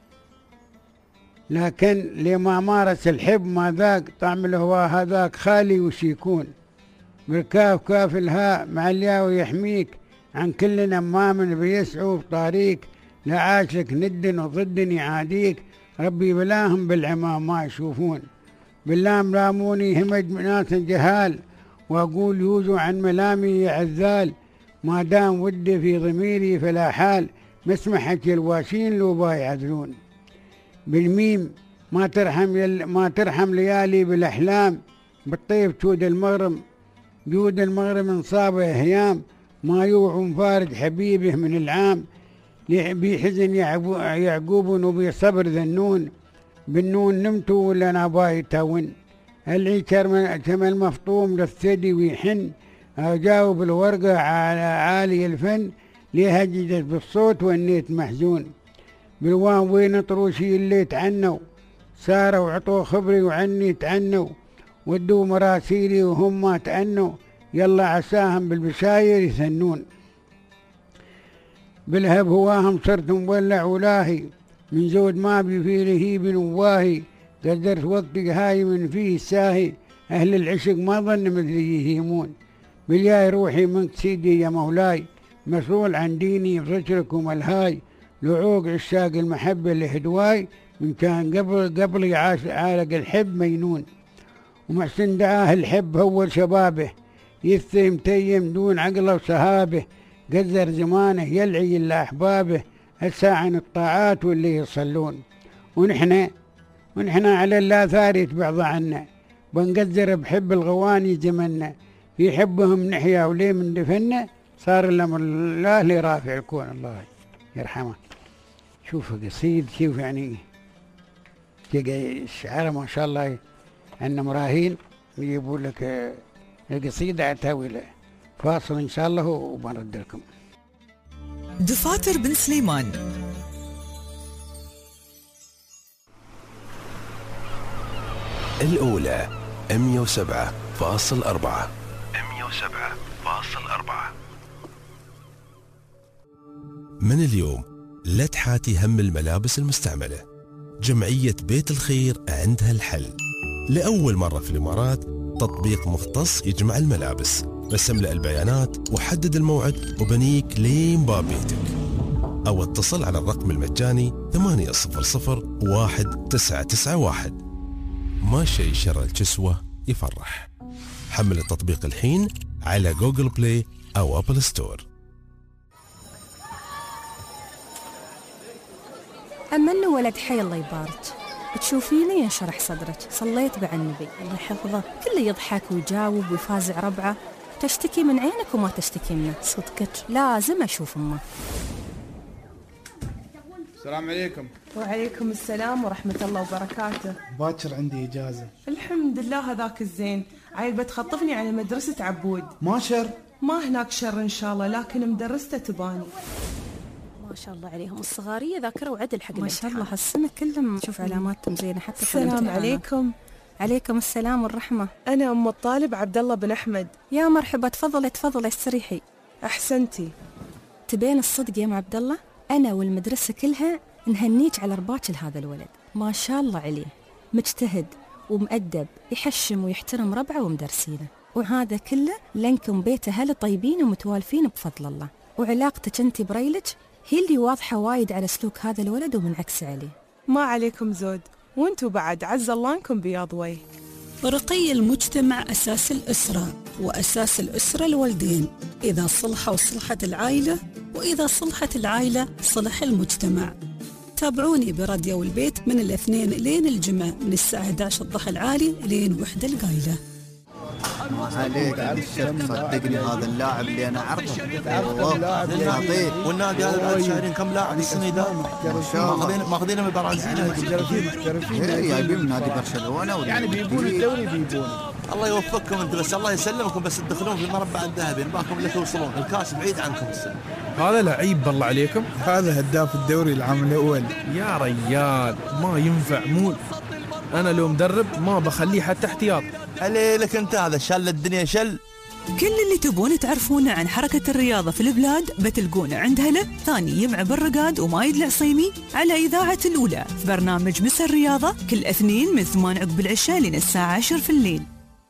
لكن لما مارس الحب ما ذاق، طعم الهوى هذاك خالي وش يكون، بالكاف كاف الهاء مع الياء يحميك، عن كل نمام بيسعوا بطريق، لا عاشلك ند وضد يعاديك، ربي بلاهم بالعمام ما يشوفون، باللام لاموني همج ناس جهال، واقول يوزوا عن ملامي يا عذال، ما دام ودي في ضميري فلا حال، مسمحك الواشين لو بايعذلون، بالميم ما ترحم ليالي بالاحلام، بالطيب جود المغرب انصابه هيام، ما يوع مفارد حبيبه من العام، بحزن يعقوب وبصبر ذنون، بالنون نمتو ولا أنا بايتاون العيشر كما المفطوم للثدي ويحن أجاوب الورقة على عالي الفن لهججت بالصوت والنيت محزون بالوان وين طروشي اللي تعنوا ساروا وعطوا خبري وعني تعنوا ودوا مراسيلي وهم ما تعنوا يلا عساهم بالبشاير يثنون بالهب هواهم صرت مولع ولاهي من زود ما بي في لهيب نواهي قدرت وقتي هاي من فيه الساهي أهل العشق ما ظن مثلي يهيمون بالياي روحي منك سيدي يا مولاي مسؤول عن ديني بفكركم الهاي لعوق عشاق المحبة لهدواي من كان قبلي عالق الحب مينون ومحسن دعاه الحب هو شبابه يثم تيم دون عقله وسهابه قدر زمانه يلعي إلا أحبابه هسا عن الطاعات واللي يصلون ونحن على الآثار يتبعض عنا بنقدر بحب الغواني زمنا في حبهم نحيا وليه من دفنا صار الأمر الله لرافع الكون الله يرحمه. شوف قصيد شوف يعني الشعر ما شاء الله عندنا مراهين يجيبوا لك القصيدة عتاوي له فاصل إن شاء الله وبنرد لكم. دفاتر بن سليمان الأولى 107.4 من اليوم لا تحاتي هم الملابس المستعملة. جمعية بيت الخير عندها الحل. لأول مرة في الإمارات تطبيق مختص يجمع الملابس. بس املأ البيانات وحدد الموعد وبنيك لين باب بيتك. أو اتصل على الرقم المجاني 800-1991. ما شيء شر الكسوة يفرح. حمل التطبيق الحين على جوجل بلاي أو أبل ستور. أما إنه ولد حي الله يبارك، تشوفيني ينشرح صدرك، صليت مع النبي الله يحفظه، كله يضحك ويجاوب ويفازع ربعه، تشتكي من عينك وما تشتكي منه. صدقك لازم أشوف أمه. السلام عليكم. وعليكم السلام ورحمة الله وبركاته. باكر عندي إجازة. الحمد لله هذاك الزين، عيل بتخطفني على مدرسة عبود. ما شر؟ ما هناك شر إن شاء الله، لكن مدرسته تباني. ما شاء الله عليهم الصغارية ذاكرة وعدل حق ما شاء الله هالسنة كلهم نشوف علاماتهم زينة حتى. السلام عليكم. عليكم السلام والرحمة. أنا أم الطالب عبد الله بن أحمد. يا مرحبا، تفضلي استريحي. أحسنتي. تبين الصدق يا ام عبد الله، أنا والمدرسة كلها نهنيك على رباك لهذا الولد، ما شاء الله عليه، مجتهد ومؤدب، يحشم ويحترم ربعه ومدرسينه، وهذا كله لأنكم بيت أهل طيبين ومتوالفين بفضل الله، وعلاقتك أنت بريلك هي اللي واضحة وايد على سلوك هذا الولد ومنعكس عليه. ما عليكم زود، وانتوا بعد عز الله انكم بياض وجه. رقي المجتمع أساس الأسرة، وأساس الأسرة الوالدين، إذا صلحوا صلحت العائلة، وإذا صلحت العائلة صلح المجتمع. تابعوني براديو البيت من الاثنين لين الجمعة من الساعة 11 الضحى العالي لين 1 القايلة. عليك الشرف صدقني، هذا اللاعب اللي انا اعرفه والله والنادي هذا بعد شهرين كم لاعب السنه ذا ما شاء الله ماخذين من البرازيل محترفين جايبين من نادي برشلونه يعني بيبون الدوري بيبون. الله يوفقكم انت، بس الله يسلمكم، بس تدخلون في المربع الذهبي نباكم اللي توصلون، الكاس بعيد عنكم السنه. هذا لعيب بالله عليكم، هذا هداف الدوري العام الاول يا ريال، ما ينفع مول. انا لو مدرب ما بخليه حتى احتياط. عليك انت، هذا شل الدنيا شل. كل اللي تبون تعرفونه عن حركة الرياضة في البلاد بتلقونه عند هلا ثاني يمع بالرقاد ومايد العصيمي على إذاعة الأولى في برنامج مسا الرياضة كل اثنين من 8 عقب العشاء لين الساعة 10 في الليل.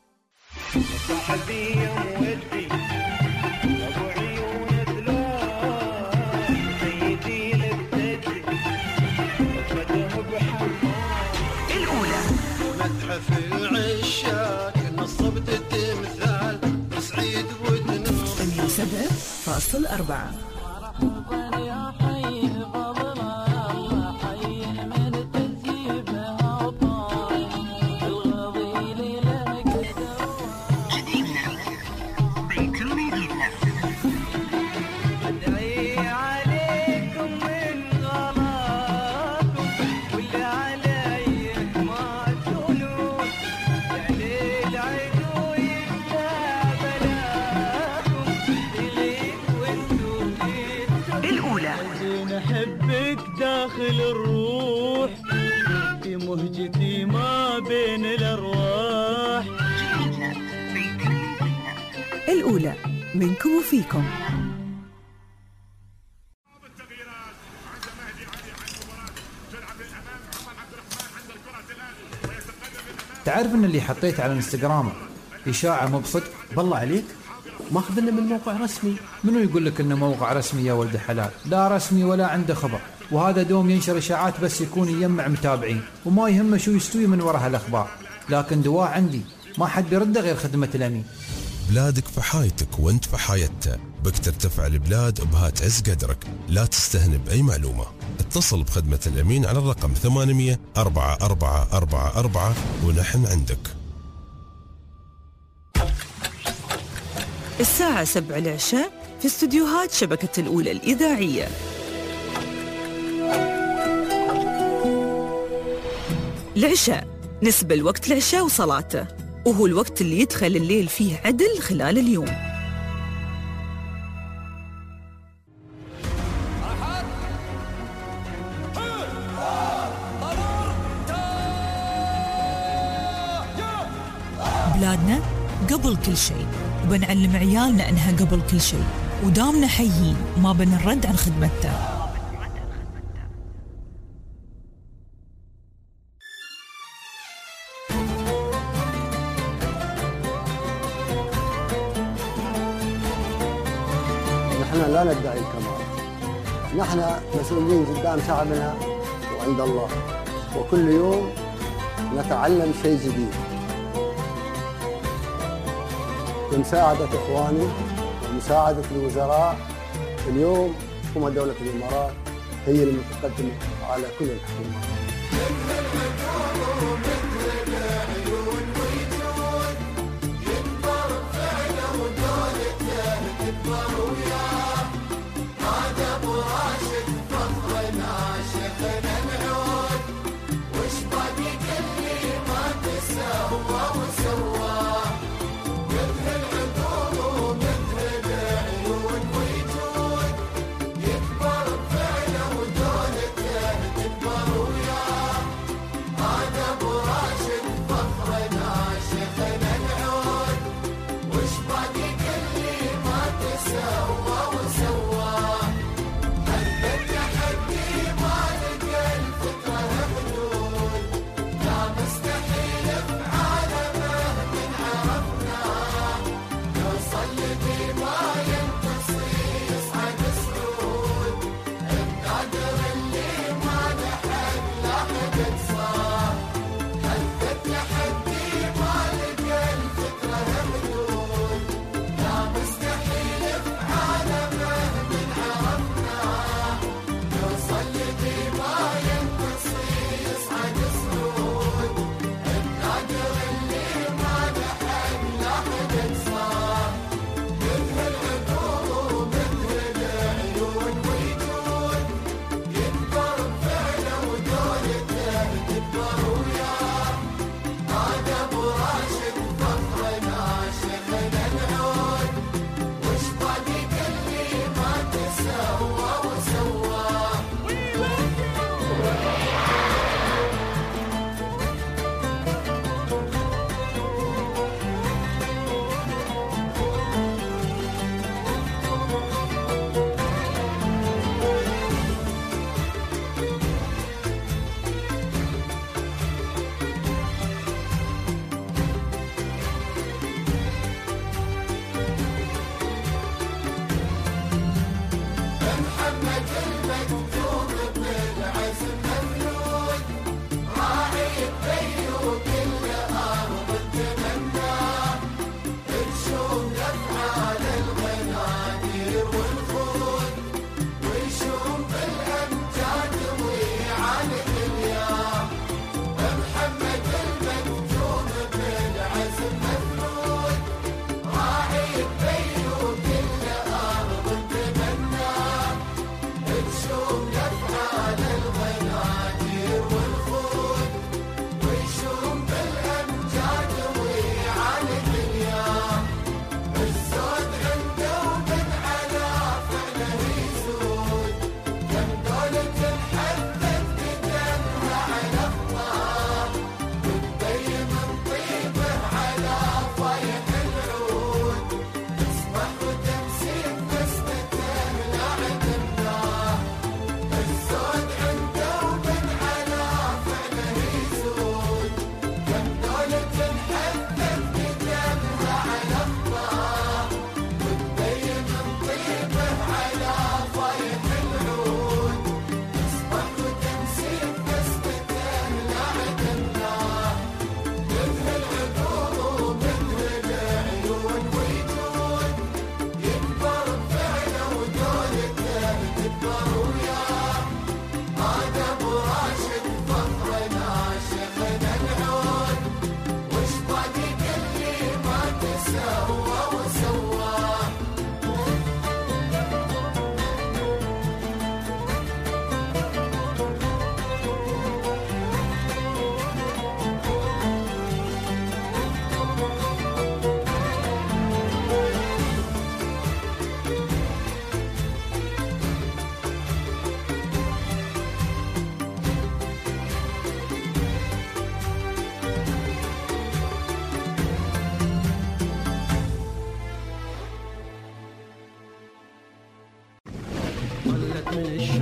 في العشاق نصبت التمثال سعيد ودنا 7.4. الأولى، منكم وفيكم. تعرف ان اللي حطيت على الانستغرام إشاعة مو بصدق؟ بالله عليك ماخذنا من موقع رسمي. منو يقول لك انه موقع رسمي يا ولد حلال؟ لا رسمي ولا عنده خبر، وهذا دوم ينشر إشاعات بس يكون يجمع متابعين وما يهمه شو يستوي من وراء هالأخبار. لكن دواء عندي ما حد بيرده غير خدمة الأمين. بلادك في حايتك وانت في حايتها، بك ترتفع البلاد بها تعز قدرك. لا تستهن بأي معلومة، اتصل بخدمة الأمين على الرقم 800 4444 ونحن عندك. الساعة 7 العشاء في استديوهات شبكة الأولى الإذاعية. العشاء نسبة لوقت العشاء وصلاته، وهو الوقت اللي يدخل الليل فيه عدل خلال اليوم. بلادنا قبل كل شيء، وبنعلم عيالنا أنها قبل كل شيء، ودامنا حيين ما بنرد عن خدمتها. نحن لا ندعي الكمال، نحن مسؤولين قدام شعبنا وعند الله، وكل يوم نتعلم شيء جديد بمساعدة إخواني ومساعدة الوزراء. اليوم حكومة دولة الإمارات هي المتقدمة على كل الحكومات.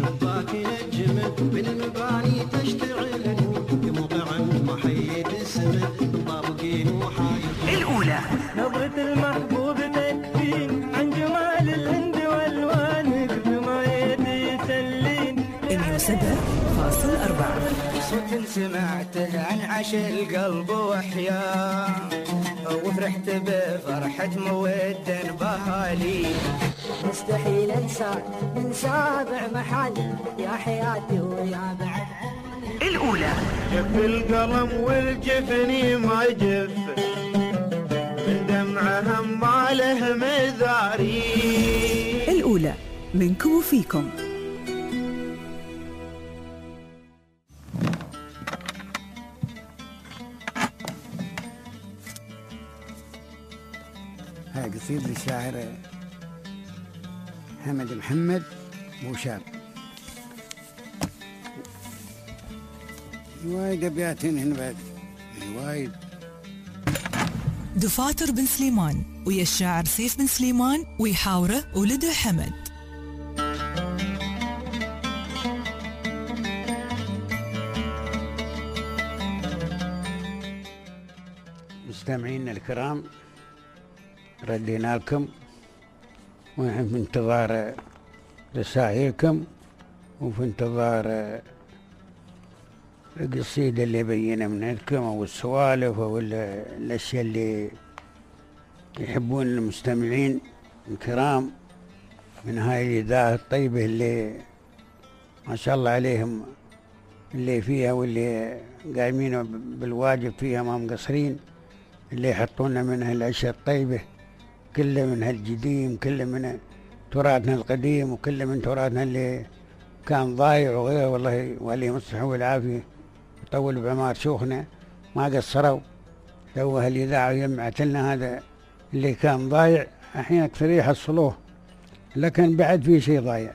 حباك ينجمد بالمباني تشتعل يموقع محيد السمد طابقين وحايد. الأولى نظرة المحبوب تكفي عن جمال الهند والوان مثل ما يدي يسلين. 107.4 صوت سمعته عن عش القلب وحياه وفرحت بفرحة مود بهالي. مستحيل انسى من سابع محل يا حياتي ويا بعد. الأولى جف القلم والجفن ما يجف من دمعه ما له مذاري. الأولى منكم وفيكم. هاي قصيدة للشاعر حمد محمد بوشاب. وايد أبيات هنا بعد وايد. دفاتر بن سليمان ويا الشاعر سيف بن سليمان ويحاوره ولده حمد. مستمعينا الكرام، ردينا لكم ونحن في انتظار رسائلكم وفي انتظار القصيدة اللي بينا من عندكم أو السوالف أو الأشياء اللي يحبون المستمعين الكرام من هاي الإذاعة الطيبة اللي ما شاء الله عليهم، اللي فيها واللي قايمين بالواجب فيها ما مقصرين، اللي يحطون منها الأشياء الطيبة، كله من هالجديم، كله من تراثنا القديم، وكله من تراثنا اللي كان ضايع وغيره. والله وليهم الصحة والعافية وطول بعمار شيوخنا ما قصروا، لو هالإذاعة جمعت لنا هذا اللي كان ضايع الحين أكثر يحصلوه، لكن بعد في شيء ضايع.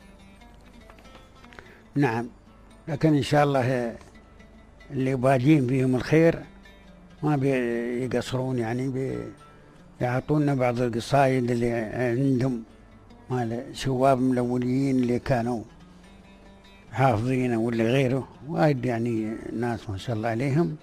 نعم، لكن إن شاء الله اللي باجين فيهم الخير ما بيقصرون، يعني يعطونا بعض القصايد اللي عندهم مال شباب الأوليين اللي كانوا حافظينه واللي غيره، وايد يعني ناس ما شاء الله عليهم.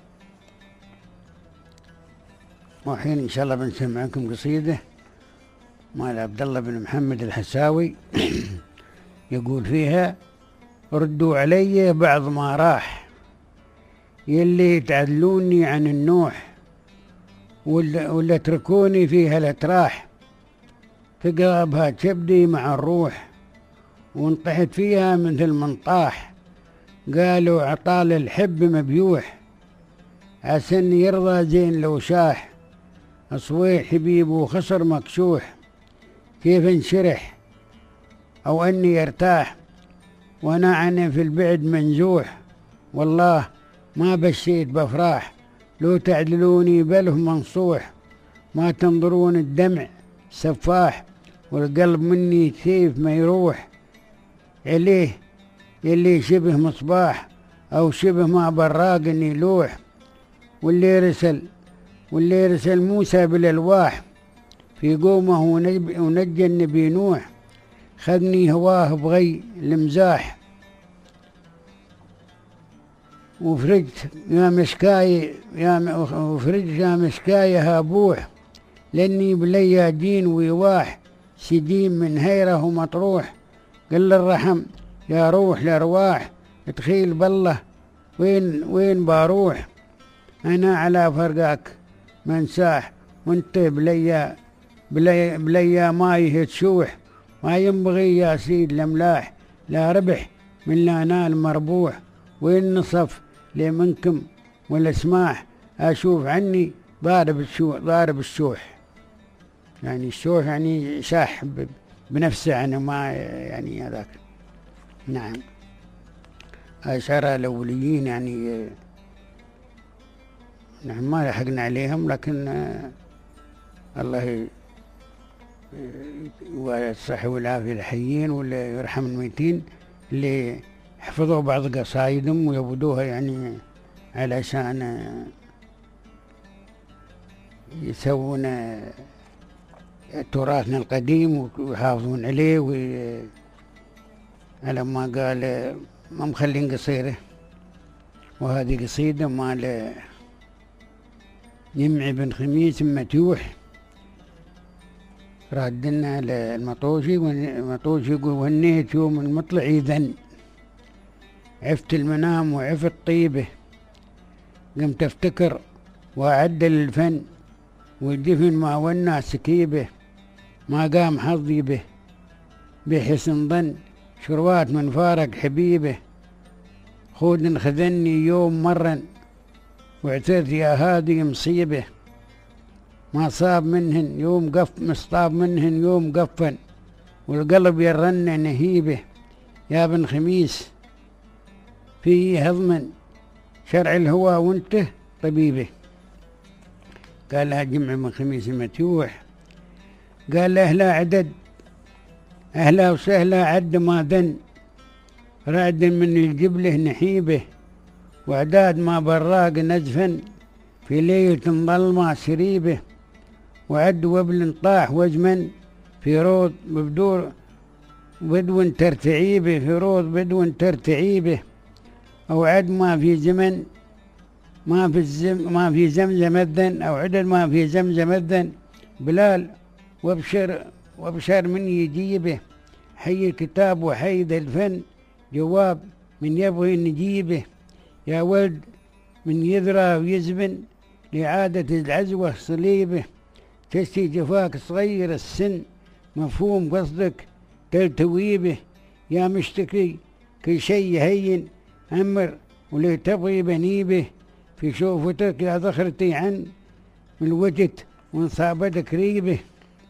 والحين إن شاء الله بنسمعكم قصيدة مال عبد الله بن محمد الحساوي يقول فيها: ردوا علي بعض ما راح يلي تعدلوني عن النوح ولا اتركوني فيها الاتراح، تقربها كبدي مع الروح وانطحت فيها مثل منطاح. قالوا عطال الحب مبيوح عسن يرضى زين لو شاح، اصويح حبيب وخصر مكشوح كيف انشرح او اني يرتاح وانا عني في البعد منزوح. والله ما بشيت بفراح لو تعدلوني بله منصوح، ما تنظرون الدمع سفاح والقلب مني سيف ما يروح عليه يلي شبه مصباح او شبه ما براق اني لوح. واللي رسل موسى بالالواح في قومه ونجى النبي نوح، خذني هواه بغي المزاح وفرجت يا مشكاي هابوح، لاني بليا دين ويواح سديم من هيره ومطروح. قل الرحم يا روح الارواح تخيل بالله وين باروح، انا على فرقك منساح وانت بليا مايه تشوح. ما ينبغي يا سيد الاملاح لا ربح من لا نال مربوح، وين نصف لي منكم ولا سماح اشوف عني ضارب الشوح. يعني الشوح يعني شاح بنفسه، يعني ما يعني هذاك. نعم، أشعر الأوليين يعني نحن ما لحقنا عليهم، لكن الله والصحة والعافية الحيين واللي يرحم الميتين اللي حفظوا بعض قصايدهم ويبدوها يعني علشان يسوون تراثنا القديم ويحافظون عليه على ما قال ما مخلين قصيرة. وهذه قصيدة مال يمعي بن خميس متيوح رادنا على المطوشي. والمطوشي يقول ونيت يوم المطلع إذن عفت المنام وعفت طيبه، قمت افتكر واعدل الفن والدفن ما ونع سكيبه، ما قام حظي به بحسن ظن شروات من فارق حبيبه، خود خذني يوم مرا واعترت يا هادي مصيبه، ما صاب منهن يوم مصطاب منهن يوم قفن والقلب يرن نهيبه، يا بن خميس فيه هضمن شرع الهوى وانته طبيبه. قال لها جمع بن خميس متيوح، قال له لا عدد أهلا وسهلا عد ما ذن رعد من الجبله نحيبه، وعداد ما براق نزفا في ليلة ظلمة سريبه، وعد وبل طاح وزمن في روض ببدور بدو ترتعيبه، في روض بدو ترتعيبه، أو عد ما في زمن ما في زمزم الذن، أو عدد ما في زمزم الذن بلال وابشر من يجيبه، حي الكتاب وحي ذا الفن جواب من يبغي نجيبه، يا ولد من يذرى ويزبن لعادة العزوة صليبه، تشتي جفاك صغير السن مفهوم قصدك تلتوي به، يا مشتكي كل شيء هين أمر ولي تبغي بنيبه، في شوفتك يا ذخرتي عن من وجت وانصابتك ريبه،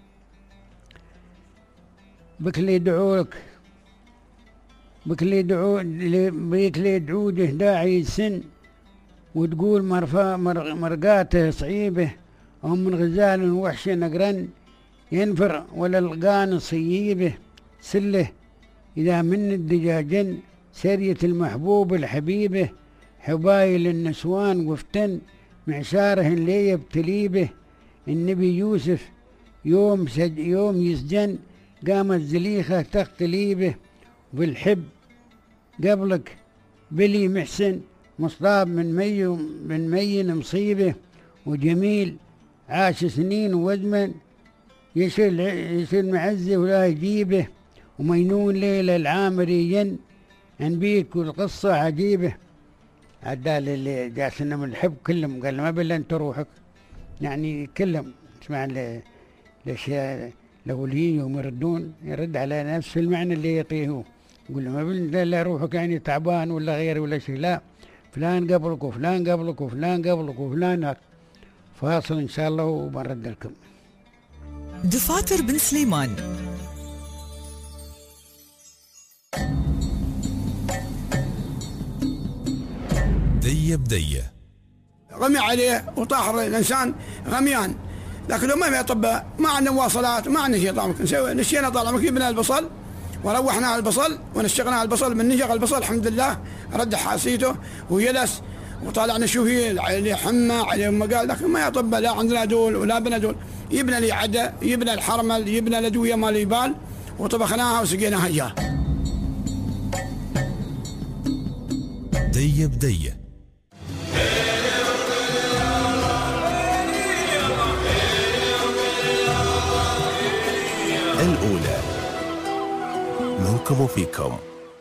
بك لي يدعوك بك لي يدعوه داعي السن، وتقول مرقاته صعيبه، أو من غزال وحش نقرن ينفر ولا القان صييبه، سله إذا من الدجاجن سرية المحبوب الحبيبه، حبايل النسوان وفتن معشاره لي يبتليبه، النبي يوسف يوم يسجن قامت زليخة تختلي به، بالحب قبلك بلي محسن مصطاب من مين مصيبه، وجميل عاش سنين وزمن يشل معزه ولا يجيبه، ومينون ليلة العامريين عن بيك والقصة عجيبة. عدال اللي جالسنا من الحب كلهم قال ما بلا انت روحك، يعني كلهم اسمع الاشياء الاوليين يوم يردون يرد على نفس المعنى اللي يعطيه، يقول له ما بلا روحك يعني تعبان ولا غير ولا شيء، لا فلان قبلك وفلان قبلك وفلان قبلك وفلان. فاصل ان شاء الله وبنرد لكم. دفاتر بن سليمان. دية بدية غمي عليه وطاح الإنسان غميان، لكن لو ما في أطباء ما عندنا مواصلات ما عندنا شيء، طعمك نسينا طال جبنا البصل وروحنا على البصل ونشتغلنا على البصل، من نشغل البصل الحمد لله رد حاسيته ويلس وطالعنا شو هي عليه حمى عليه مقال، لكن ما يطباء لا عندنا دول ولا بنا دول، يبنى لي عدا يبنى الحرمل يبنى الأدوية مال يبال وطبخناها وسقيناها إياه. دية بدية الأولى منكم وفيكم.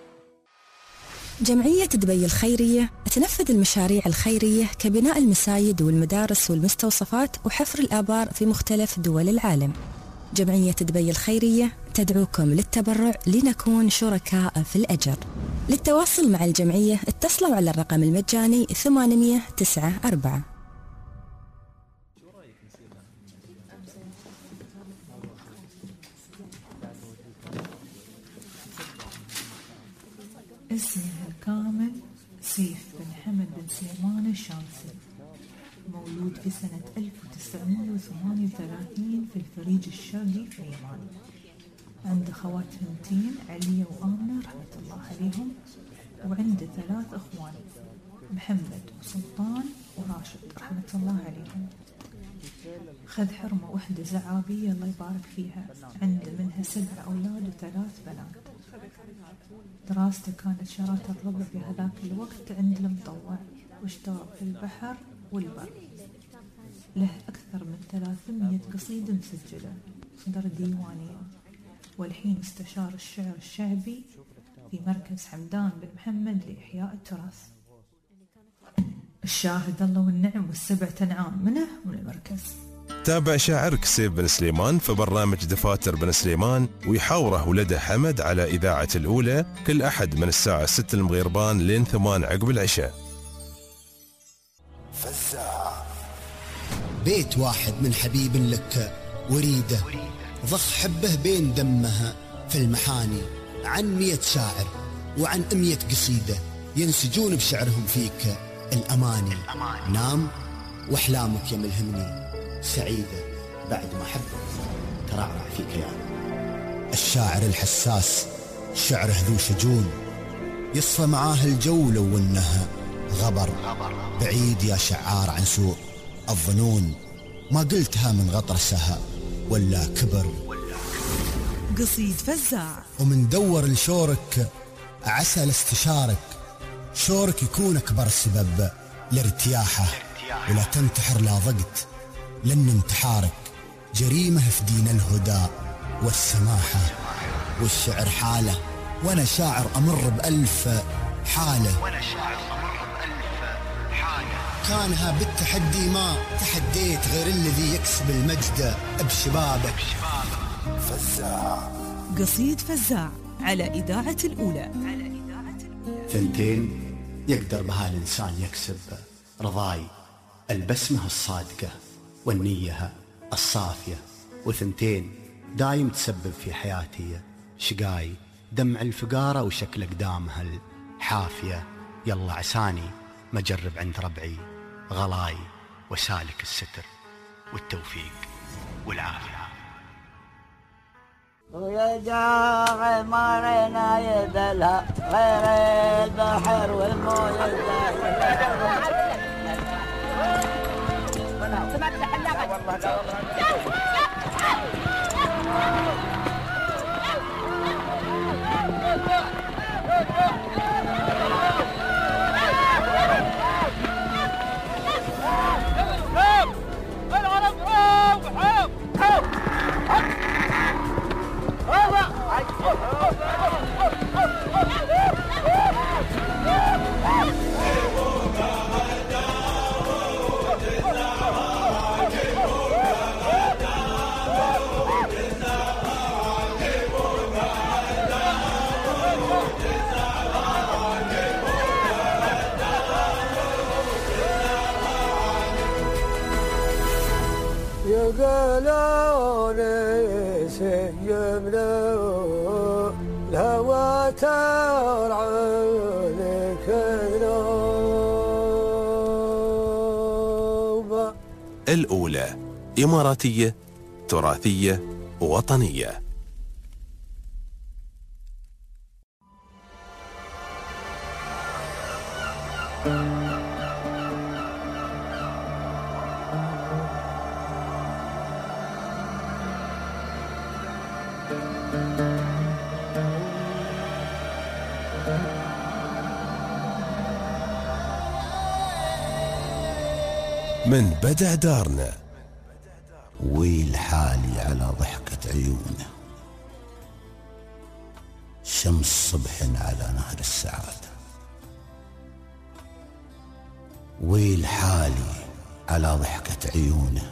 جمعية دبي الخيرية تنفذ المشاريع الخيرية كبناء المساجد والمدارس والمستوصفات وحفر الآبار في مختلف دول العالم. جمعية دبي الخيرية تدعوكم للتبرع لنكون شركاء في الأجر. للتواصل مع الجمعية اتصلوا على الرقم المجاني 894. اسمه الكامل سيف بن حمد بن سليمان الشامسي، مولود في سنة 1938 في الفريج الشرقي في اليمن. عنده خوات بنتين علية وآمنة رحمة الله عليهم، وعنده 3 أخوان محمد وسلطان وراشد رحمة الله عليهم. خذ حرمة وحدة زعابية الله يبارك فيها، عنده منها 7 أولاد و3 بنات. دراسته كانت شارات الربع في هذاك الوقت عند المطوع، واشتغل في البحر والبر. له أكثر من 300 قصيدة مسجلة، صدر ديوانية، والحين استشار الشعر الشعبي في مركز حمدان بن محمد لإحياء التراث. الشاهد الله والنعم والسبع تنعام منه من المركز. تابع شاعر كسيب بن سليمان في برنامج دفاتر بن سليمان، ويحاوره ولده حمد على إذاعة الأولى كل أحد من الساعة 6 المغيربان لين 8 عقب العشاء. فزاع بيت واحد من حبيب لك وريده، ضخ حبه بين دمها في المحاني، عن 100 شاعر وعن 100 قصيدة ينسجون بشعرهم فيك الأماني. نام وأحلامك يا ملهمني سعيدة بعد ما حبك ترعرع في كيان. الشاعر الحساس شعره ذو شجون، يصفى معاه الجو لو انها غبر. بعيد يا شعار عن سوء الظنون، ما قلتها من غطرسها ولا كبر. قصيد فزاع. ومن دور لشورك عسى لاستشارك، شورك يكون أكبر سبب لارتياحه، ولا تنتحر لا ضقت لأن انتحارك جريمة في دين الهدى والسماحة. والشعر حالة وأنا شاعر أمر ب1000 حالة، كانها بالتحدي ما تحديت غير الذي يكسب المجد بشبابك. فزاع. قصيد فزاع على إذاعة الأولى. 2 يقدر بها الإنسان يكسب رضاي، البسمة الصادقة والنية الصافية. و2 دايم تسبب في حياتي شقاي، دمع الفقارة وشكل أقدامها الحافية. يلا عساني ما جرب عند ربعي غلاي، وسالك الستر والتوفيق والعافية. ويا جاغ مارنا يدلها غير البحر والمويه يقولوني سيمنا الهوى ترعى كذنوب. الأولى إماراتية تراثية وطنية. من بدع دارنا ويل حالي على ضحكة عيونه، شمس صبح على نهر السعادة. ويل حالي على ضحكة عيونه،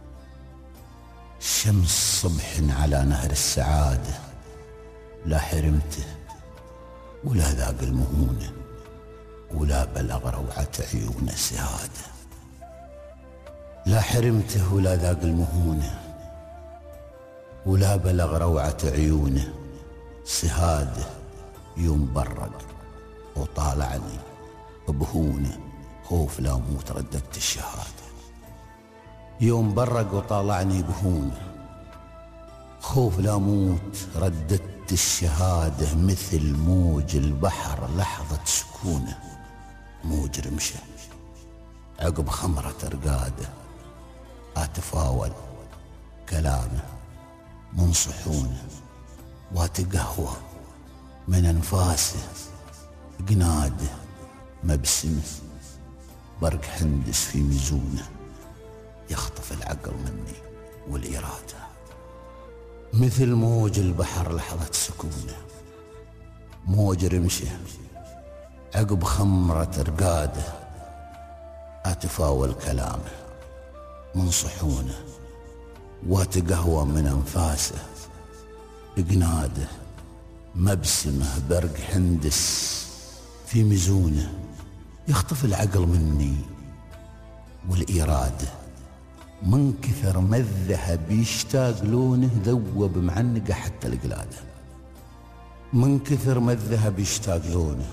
شمس صبح على نهر السعادة. لا حرمته ولا ذاق المهونة، ولا بلغ روعة عيونه سهادة. لا حرمته ولا ذاق المهونة، ولا بلغ روعة عيونه سهاده. يوم برق وطالعني بهونه، خوف لا موت رددت الشهادة. يوم برق وطالعني بهونه، خوف لا موت رددت الشهادة. مثل موج البحر لحظة سكونه، موج رمشه عقب خمرة رقاده. أتفاول كلامه من صحونه، واتقهوى من أنفاسه قناده مبسمه برق حندس في ميزونه يخطف العقل مني والإرادة مثل موج البحر لحظة سكونه موج رمشه عقب خمرة رقاده أتفاول كلامه من صحونه واتقهوى من أنفاسه بقناده مبسمه برق حندس في مزونه يخطف العقل مني والإرادة من كثر ما الذهب يشتاق لونه ذوب معنقه حتى القلادة من كثر ما الذهب يشتاق لونه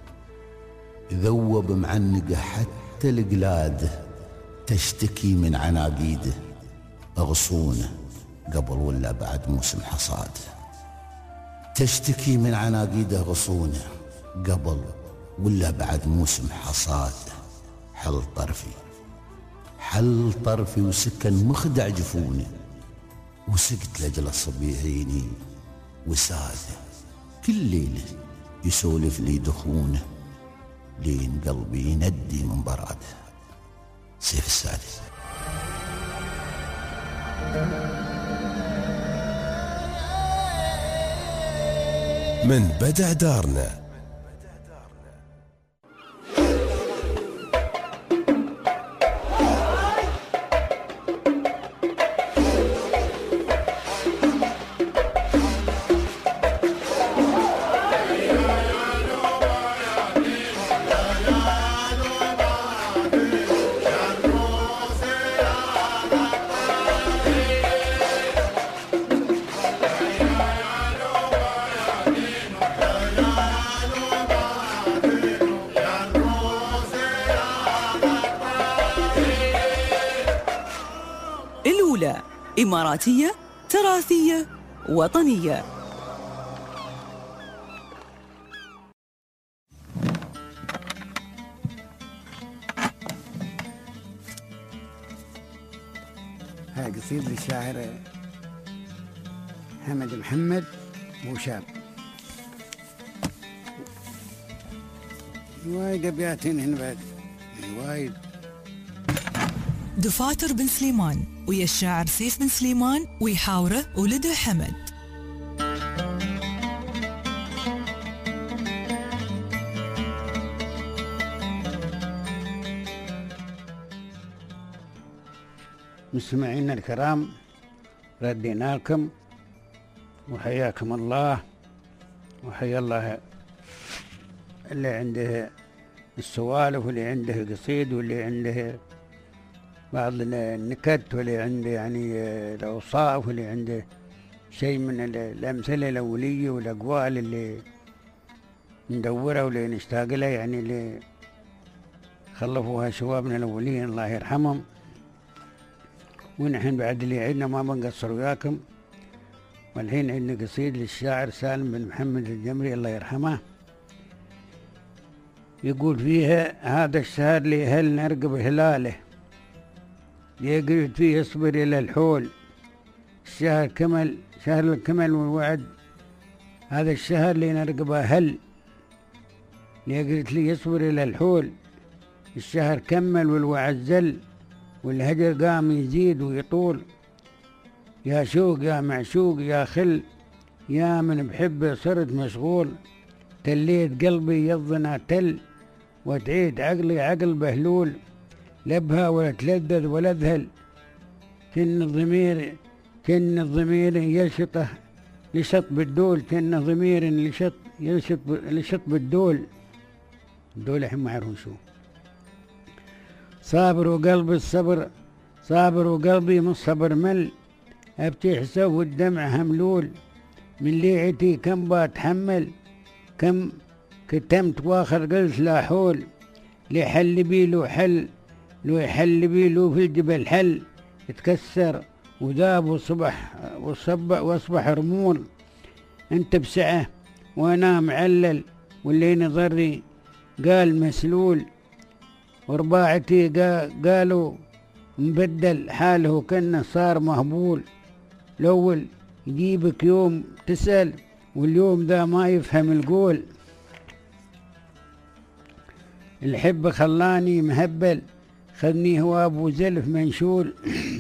ذوب معنقه حتى القلادة تشتكي من عناقيده أغصونه قبل ولا بعد موسم حصاده تشتكي من عناقيده غصونه قبل ولا بعد موسم حصاده حل طرفي وسكن مخدع جفونه وسكت لجل صبيعيني وساده كل ليلة يسولف لي دخونه لين قلبي يندي من براده. سيف السادس. من بدع دارنا الأولى إماراتية تراثية وطنية. هاي قصيدة للشاعر حمد محمد بوشاب. وايد أبياتين هنا بعد وايد. دفاتر بن سليمان ويا الشاعر سيف بن سليمان ويحاوره ولده حمد. مستمعينا الكرام ردينا لكم وحياكم الله وحيا الله اللي عنده السوالف واللي عنده القصيد واللي عنده بعض النكت واللي عنده يعني الأوصاف واللي عنده شيء من الأمثلة الأولية والأقوال اللي ندورها واللي نشتاق لها يعني اللي خلفوها شبابنا الأولين الله يرحمهم. ونحن بعد اللي عندنا ما بنقصر وياكم. والحين عندنا قصيد للشاعر سالم بن محمد الجمري الله يرحمه يقول فيها: هذا الشهر لهل نرقب هلاله يقعد فيه يصبر إلى الحول الشهر كمل شهر الكمل والوعد. هذا الشهر لنرقبه هل يقعد لي يصبر إلى الحول الشهر كمل والوعد زل والهجر قام يزيد ويطول. يا شوق يا معشوق يا خل يا من بحبه صرت مشغول تليت قلبي يضنا تل وتعيد عقلي عقل بهلول لبها ولا تلذذ ولا اذهل كن الضمير يلشطه لشط بالدول كن ضمير لشط بالدول الدول الحين ما يعرفون شو. صابر وقلبي الصبر صابر وقلبي من الصبر مل ابتي حساب والدمع هملول من ليعتي كم بتحمل كم كتمت واخر قلت لا حول لحل بيلو حل لو يحل بيلو في الجبل حل يتكسر وذاب واصبح رمول. انت بسعه وانا معلل واللي نظري قال مسلول ورباعتي قالوا مبدل حاله كأنه صار مهبول. الأول يجيبك يوم تسأل واليوم ذا ما يفهم القول. الحب خلاني مهبل، خذني هو أبو زلف منشول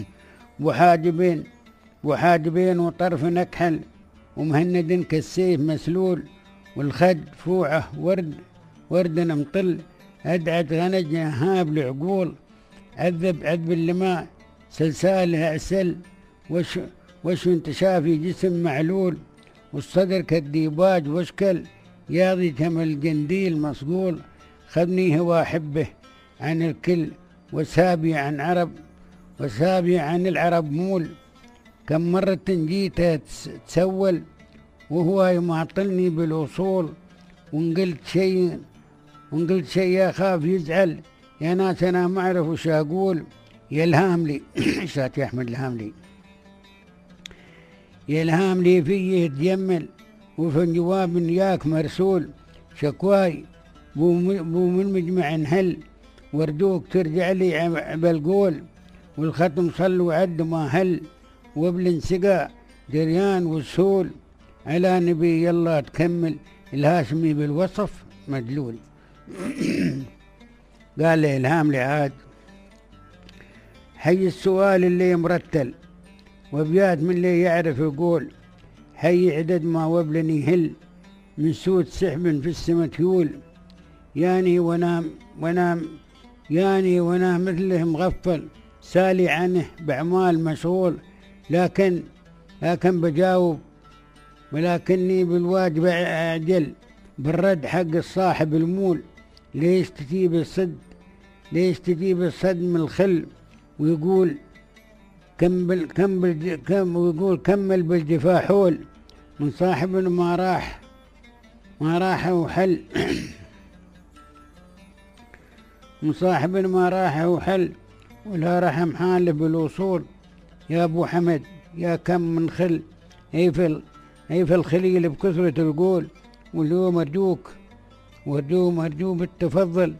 وحاجبين وطرف نكحل، ومهند كالسيف مسلول، والخد فوعه ورد مطل، أدعد غنج هاب العقول، عذب اللماء سلسال عسل، وش انت شافي جسم معلول، والصدر كالديباج واشكل، ياضي كم الجنديل مصقول، خذني هو حبه عن الكل، وسابي عن العرب مول، كم مرة جيت تسول وهو يمعطلني بالوصول، وانقلت شيء أخاف يزعل، يا ناس أنا ما أعرف وش أقول، يلهام لي شات يا أحمد الهاملي، يلهام لي فيه يتجمل، وفي جواب ياك مرسول، شكواي بو من مجمع نهل، وردوك ترجع لي بالقول، والختم صلوا عد ما هل، وبالانسقاء جريان والسول، على نبي يلا تكمل، الهاشمي بالوصف مدلول. قال لي إلهام لعاد حي السؤال اللي مرتل، وابيات من اللي يعرف يقول، حي عدد ما وبلني هل، من سود سحب في السما تيول، ياني وانا مثله مغفل، سالي عنه بأعمال مشغول، لكن بجاوب، ولكني بالواجب أعجل، بالرد حق الصاحب المول، ليش تجيب الصد من الخل، ويقول كمل بالجفا حول، من صاحب ما راح وحل من صاحب ما راح وحل، ولا رحم حاله بالوصول، يا ابو حمد يا كم من خل، هي في الخليل بكثرة القول، واليوم أرجوك بالتفضل،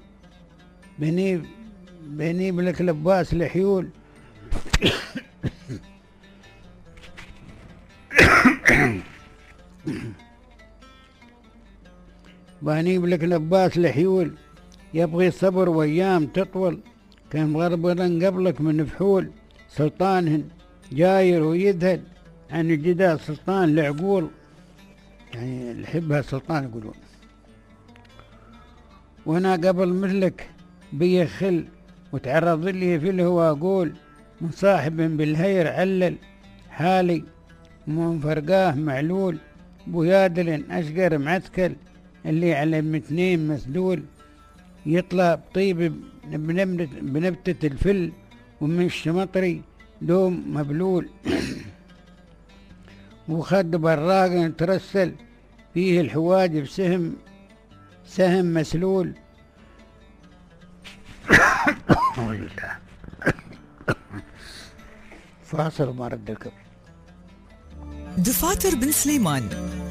بني بلك لباس الحيول باني بلك لباس الحيول، يبغي صبر وايام تطول، كان غربا قبلك من فحول، سلطانهن جاير ويذهل عن الجدال، سلطان العقول، يعني الحبها سلطان يقولون، وانا قبل مثلك بي خل، وتعرض لي في الهوى اقول، من صاحب بالهير علل حالي، ومن فرقاه معلول، بويادل اشقر معسكل، اللي على متنين مسدول، يطلع طيب بنبتة الفل، ومن الشمطري دوم مبلول وخد براق ترسل، فيه الحواجب سهم مسلول. فاصل ما رد الكبر. دفاتر بن سليمان.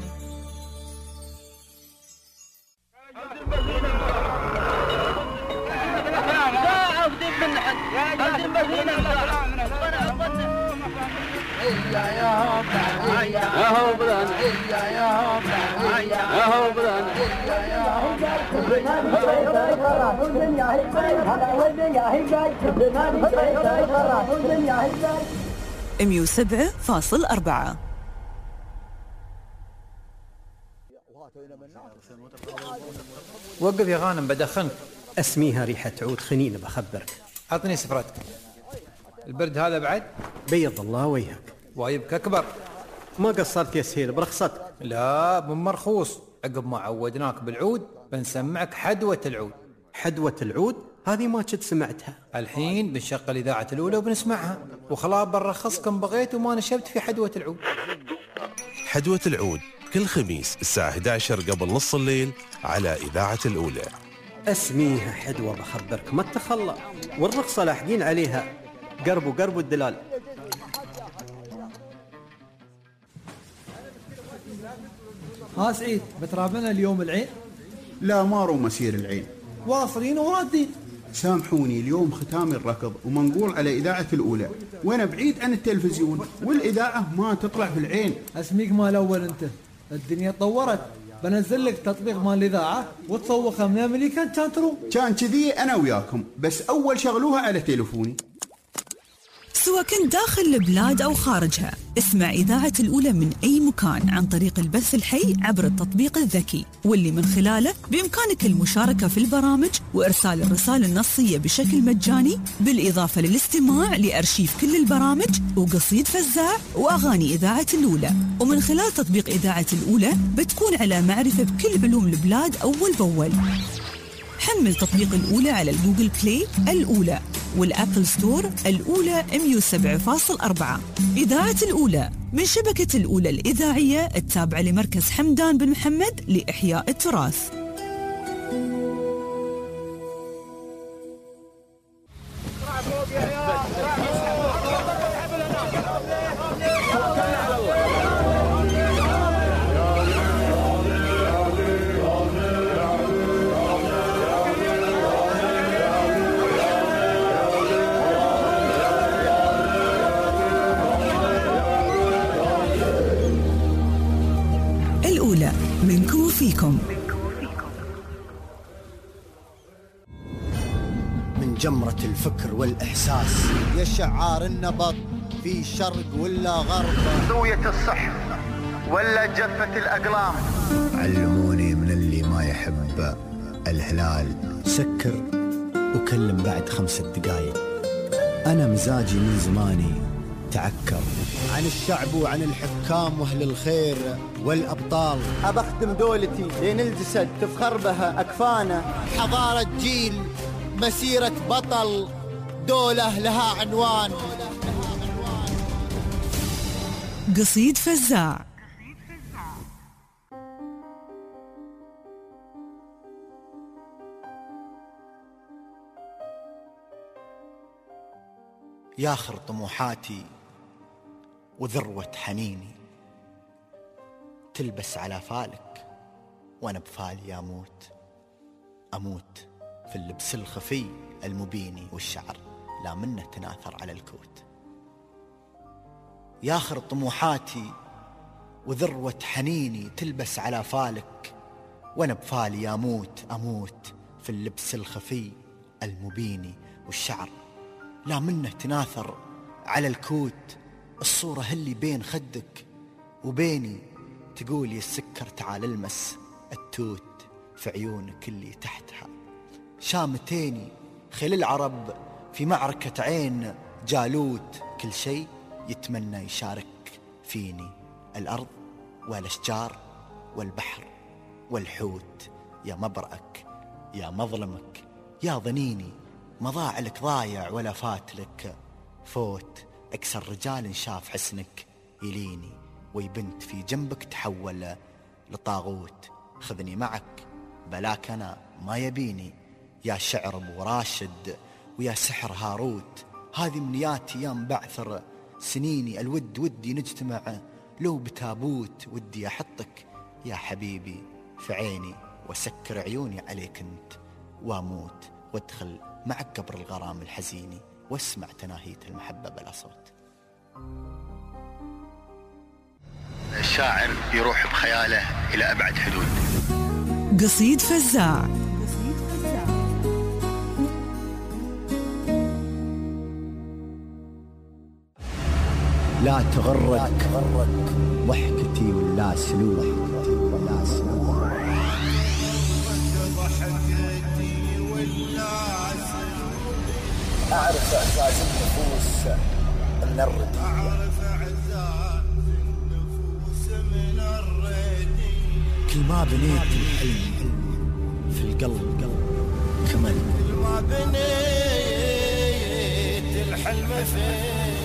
MU 7.4. وقف يا غانم بدخنك. اسميها ريحة عود خنين بخبرك. عطني سفرتك. البرد هذا بعد؟ بيض الله وجهك. وايبك أكبر. ما قصرت يا سهيل برخصتك. لا بمرخوص، عقب ما عودناك بالعود بنسمعك حدوة العود. حدوة العود؟ هذه ما كنت سمعتها. الحين بنشغل إذاعة الأولى وبنسمعها، وخلاص بنرخصكم بغيت وما نشبت في حدوة العود. حدوة العود كل خميس الساعة 11 قبل نص الليل على إذاعة الأولى. اسميها حدوة بخبرك ما تخلى، والرخصة لاحقين عليها، قرب الدلال. ها سعيد بترابنا اليوم العين؟ لا ما روم مسير العين، واصلين ورادين. سامحوني اليوم ختام الركض ومنقول على إذاعة الأولى، وأنا بعيد عن التلفزيون والإذاعة ما تطلع في العين. اسميك مال أول أنت، الدنيا تطورت، بنزل لك تطبيق مال الإذاعة وتسوقها من أمريكا كان تروم. كان كذي أنا وياكم، بس أول شغلوها على تليفوني. سواء كنت داخل البلاد أو خارجها، اسمع إذاعة الأولى من أي مكان عن طريق البث الحي عبر التطبيق الذكي، واللي من خلاله بإمكانك المشاركة في البرامج وإرسال الرسائل النصية بشكل مجاني، بالإضافة للاستماع لأرشيف كل البرامج وقصيد فزاع وأغاني إذاعة الأولى. ومن خلال تطبيق إذاعة الأولى بتكون على معرفة بكل علوم البلاد أول بأول. حمل تطبيق الأولى على الجوجل بلاي الأولى والأبل ستور الأولى 107.4. إذاعة الأولى من شبكة الأولى الإذاعية التابعة لمركز حمدان بن محمد لإحياء التراث. الأولى منكم وفيكم. من جمرة الفكر والإحساس يا شعار النبض في شرق ولا غرب، زوية الصحف ولا جفة الأقلام. علموني من اللي ما يحب الهلال سكر وكلم بعد 5 دقايق. أنا مزاجي من زماني تعكر عن الشعب وعن الحكام واهل الخير والابطال. ابختم دولتي لين الجسد تفخر بها اكفانا. حضاره جيل مسيره بطل، دوله لها عنوان. قصيد فزاع. ياخر طموحاتي وذروة حنيني، تلبس على فالك وانا بفالي اموت في اللبس الخفي المبيني، والشعر لا منه تناثر على الكوت. ياخر طموحاتي وذروة حنيني، تلبس على فالك وانا بفالي اموت في اللبس الخفي المبيني، والشعر لا منه تناثر على الكوت. الصورة اللي بين خدك وبيني، تقول يا السكر تعال المس التوت في عيونك اللي تحتها. شامتيني خيل العرب في معركة عين جالوت، كل شيء يتمنى يشارك فيني، الأرض والأشجار والبحر والحوت. يا مبرأك يا مظلمك يا ظنيني، ما ضاع لك ضايع ولا فات لك فوت. أكثر رجال شاف حسنك يليني، ويبنت في جنبك تحول لطاغوت. خذني معك بلاك أنا ما يبيني، يا شعر أبو راشد ويا سحر هاروت. هذه منياتي يا مبعثر سنيني، الود ودي نجتمع لو بتابوت. ودي أحطك يا حبيبي في عيني، وسكر عيوني عليك انت واموت. وادخل معك قبر الغرام الحزيني، واسمع تناهية المحبة بلا صوت. الشاعر يروح بخياله إلى أبعد حدود. قصيد فزاع. لا تغرك ضحكتي ولا سلوك. أعرف إعزاز النفوس من الردية، كل ما بنيت الحلم في القلب كمل. كل ما بنيت الحلم في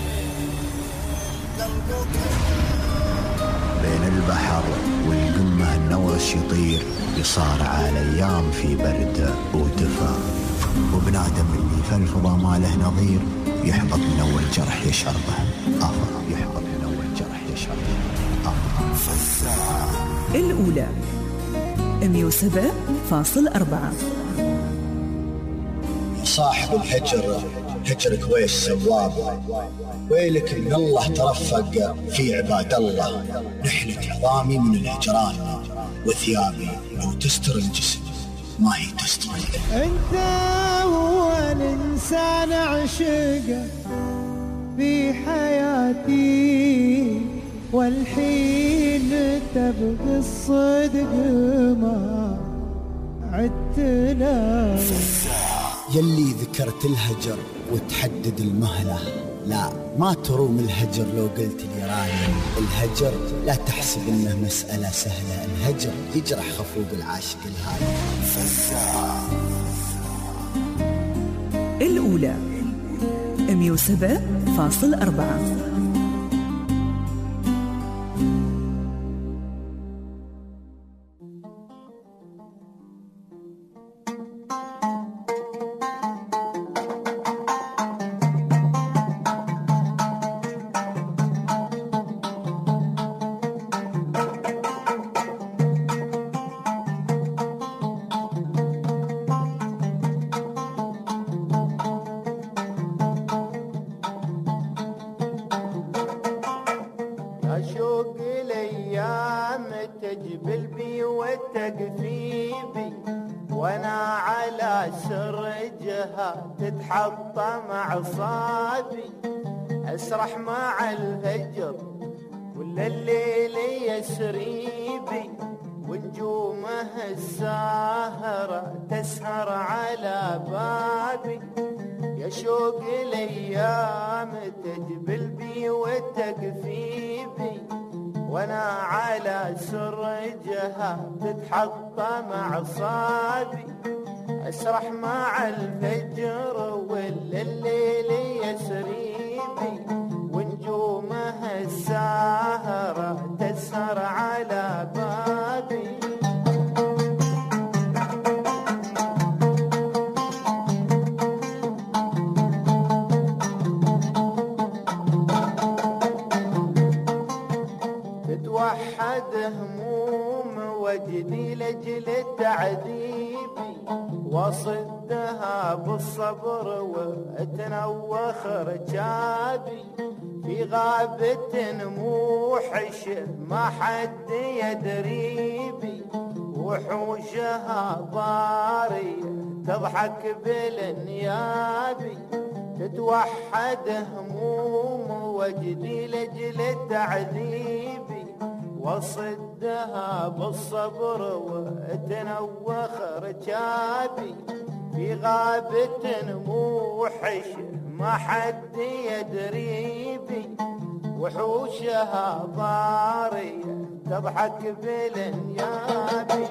قلبك. بين البحر والقمة النوش يطير، يصارع الأيام في برد ودفا. وبنادم اللي في الفضا ما له نظير، يحبط من أول جرح يشربه يحبط من أول جرح يشربه فزاع. الأولى 107.4. صاحب الهجر هجرك ويش سواب، ويلك من الله ترفق في عباد الله. نحلك عظامي من الهجران، وثيابي لو تستر الجسم ما هي تستر. انت هو الانسان عشقه في حياتي، والحين تبغي الصدق ما عدتنا. يلي ذكرت الهجر وتحدد المهلة، لا ما تروم الهجر لو قلت لي راني. الهجر لا تحسب انه مسألة سهلة، الهجر يجرح خفوق العاشق الهادي. الأولى 107.4. أشوق الأيام تجبل بي وتقفيبي، وأنا على سرجها تتحطم أعصابي. أسرح مع الهجر كل الليل يسريبي، ونجومه الساهرة تسهر على بابي. يا شوق الأيام تجبل بي وتقفيبي، وأنا على سرجها تتحطم أعصابي. أسرح مع الفجر والليل يسريبي، ونجومه الساهرة تسهر على بابي. تتوحد هموم وجدي لجل تعذيبي، وصدها بالصبر واتنوخ رجابي. في غابة موحش ما حد يدري بي، وحوشها ضارية تضحك بالنيابي. تتوحد هموم وجدي لجل تعذيبي، وصدها بالصبر واتنوخ رجابي. في غابة موحش ما حد يدري بي، وحوشها ضارية تضحك بالنيابي.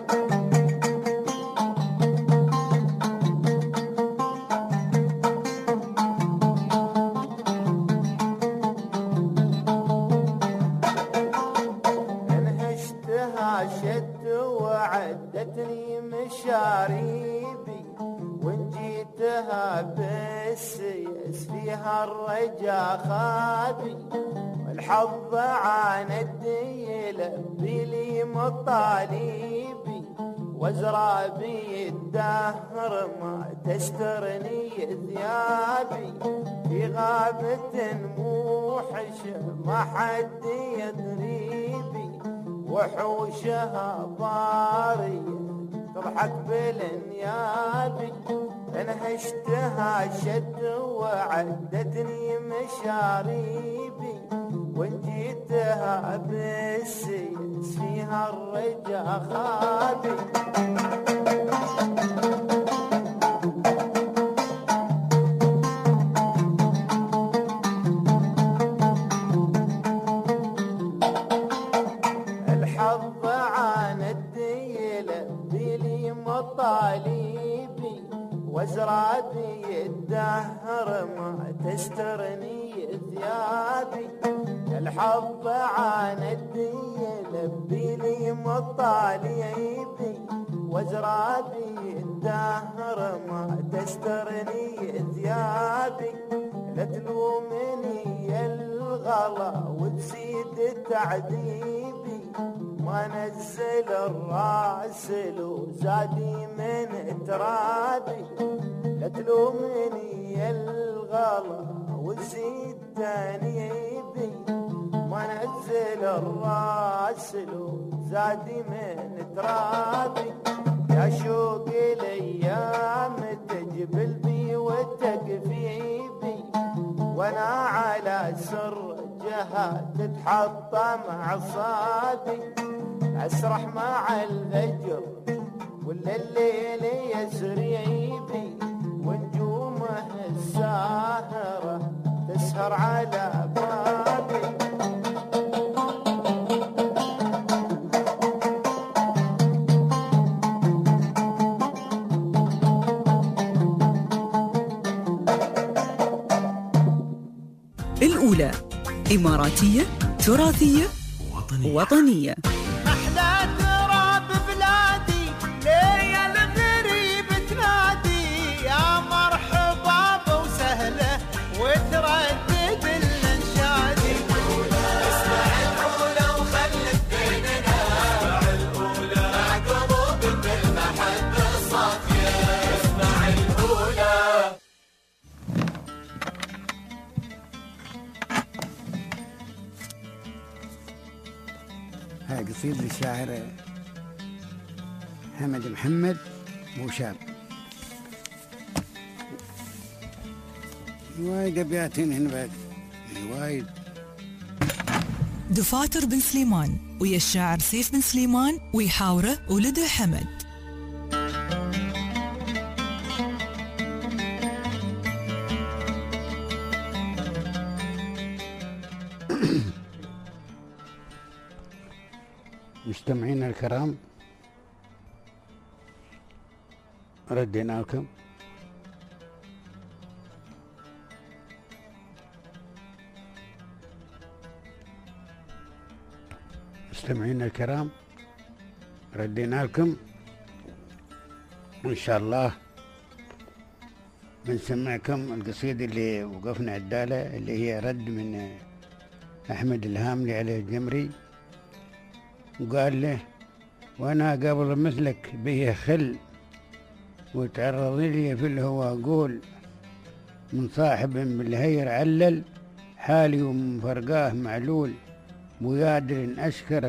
شد وعدتني مشاريبي، وان جيتها بالسيس فيها الرجا خابي. والحظ عاند يلبي لي مطالبي، وازرع بي الدهر ما تسترني ثيابي. في غابة موحش ما حد يدري بي، وحوشها ضارية تضحك بالنيابي. انهشتها شد وعدتني مشاريبي، وان جيتها بالسيس فيها الرجا خابي. الحظ عاند يلبي لي مطالبي، وازرع بي الدهر ما تسترني ثيابي. الحظ عاند يلبي لي مطالبي، وازرع بي الدهر ما تسترني ثيابي. لا تلومني يا الغلا وتزيد تعذيبي، ما نزل الراس لو زادي من ترابي. لا تلومني يا الغلا وزيد تانيبي ما نزل الراس لو زادي من ترابي يا شوق الايام تجبل بي وتكفيبي وانا على سر جهات تتحطم اعصابي اسرح مع الفجر ولا الليل يسري بي ونجومه الساهره تسهر على بابي الأولى إماراتية تراثية وطنية. أحلى تراب بلادي ليا الغريب تنادي يا مرحبا وسهلة وتردد الانشادي اسمع الأولى وخلف بيننا اسمع الأولى مع قلوب بالمحبة الصافية اسمع الأولى. هاي قصيدة للشاعر حمد محمد بوشاب. وايد أبيات هنا بعد وايد. دفاتر بن سليمان ويا الشاعر سيف بن سليمان ويحاوره ولده حمد. مستمعينا الكرام ردينا لكم وإن شاء الله بنسمعكم القصيدة اللي وقفنا عدالة اللي هي رد من أحمد الهاملي عليه الجمري وقال له وانا قبل مثلك به خل وتعرض لي في الهوى قول من صاحب بالهير علل حالي ومن فرقاه معلول ويادر اشكر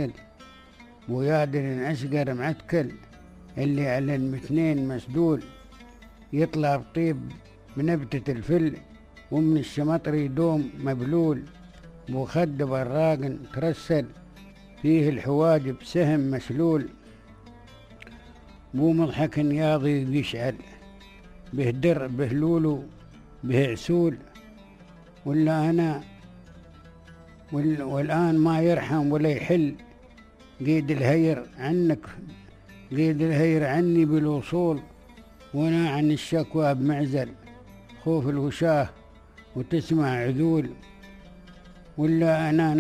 معتكل اللي على المتنين مسدول يطلع بطيب بنبتة الفل ومن الشمطر يدوم مبلول وخد براق ترسل فيه الحواجب سهم مسلول بو مضحك ياضي يشعل به در به لولو به عسول ولا أنا والآن ما يرحم ولا يحل قيد الهير عني بالوصول وانا عن الشكوى بمعزل خوف الوشاه وتسمع عذول ولا أنا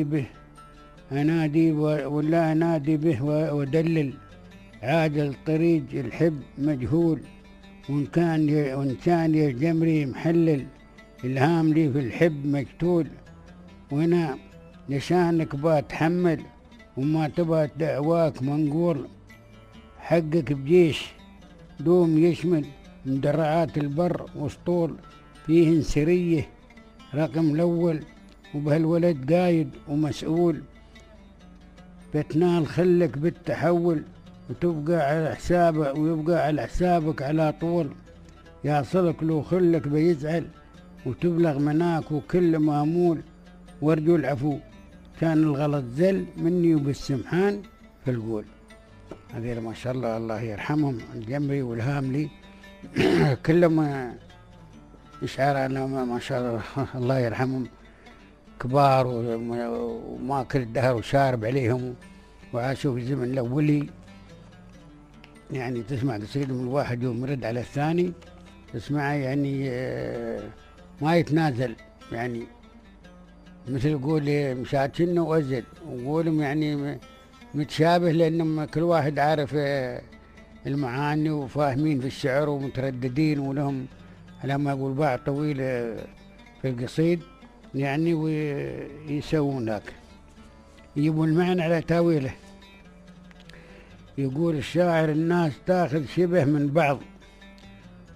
أنادي به ودلل عاجل طريق الحب مجهول وإن كان يا جمري محلل الهام لي في الحب مقتول وأنا لشانك بتحمل وما تبى دعواك منقول حقك بجيش دوم يشمل مدرعات البر وسطول فيه سرية رقم الأول وبهالولد قايد ومسؤول بتنال خلك بالتحول وتبقى على حسابه ويبقى على حسابك على طول يصلك لو خلك بيزعل وتبلغ مناك وكل مامول وارجو العفو كان الغلط زل مني وبالسمحان في القول. هذه ما شاء الله الله يرحمهم الجمري والهاملي كلهم إشعار ما شاء الله الله يرحمهم كبار وما كل الدهر وشارب عليهم وعاشوا في الزمن الأولي. يعني تسمع قصيدة من الواحد يوم يرد على الثاني تسمعها يعني ما يتنازل يعني مثل يقول مشات شنو وأزل وقولهم يعني متشابه لأنهم كل واحد عارف المعاني وفاهمين في الشعر ومترددين ولهم لما يقول باع طويل في القصيد يعني ويسوون ذاك يجيبون المعنى على تاويله. يقول الشاعر الناس تاخذ شبه من بعض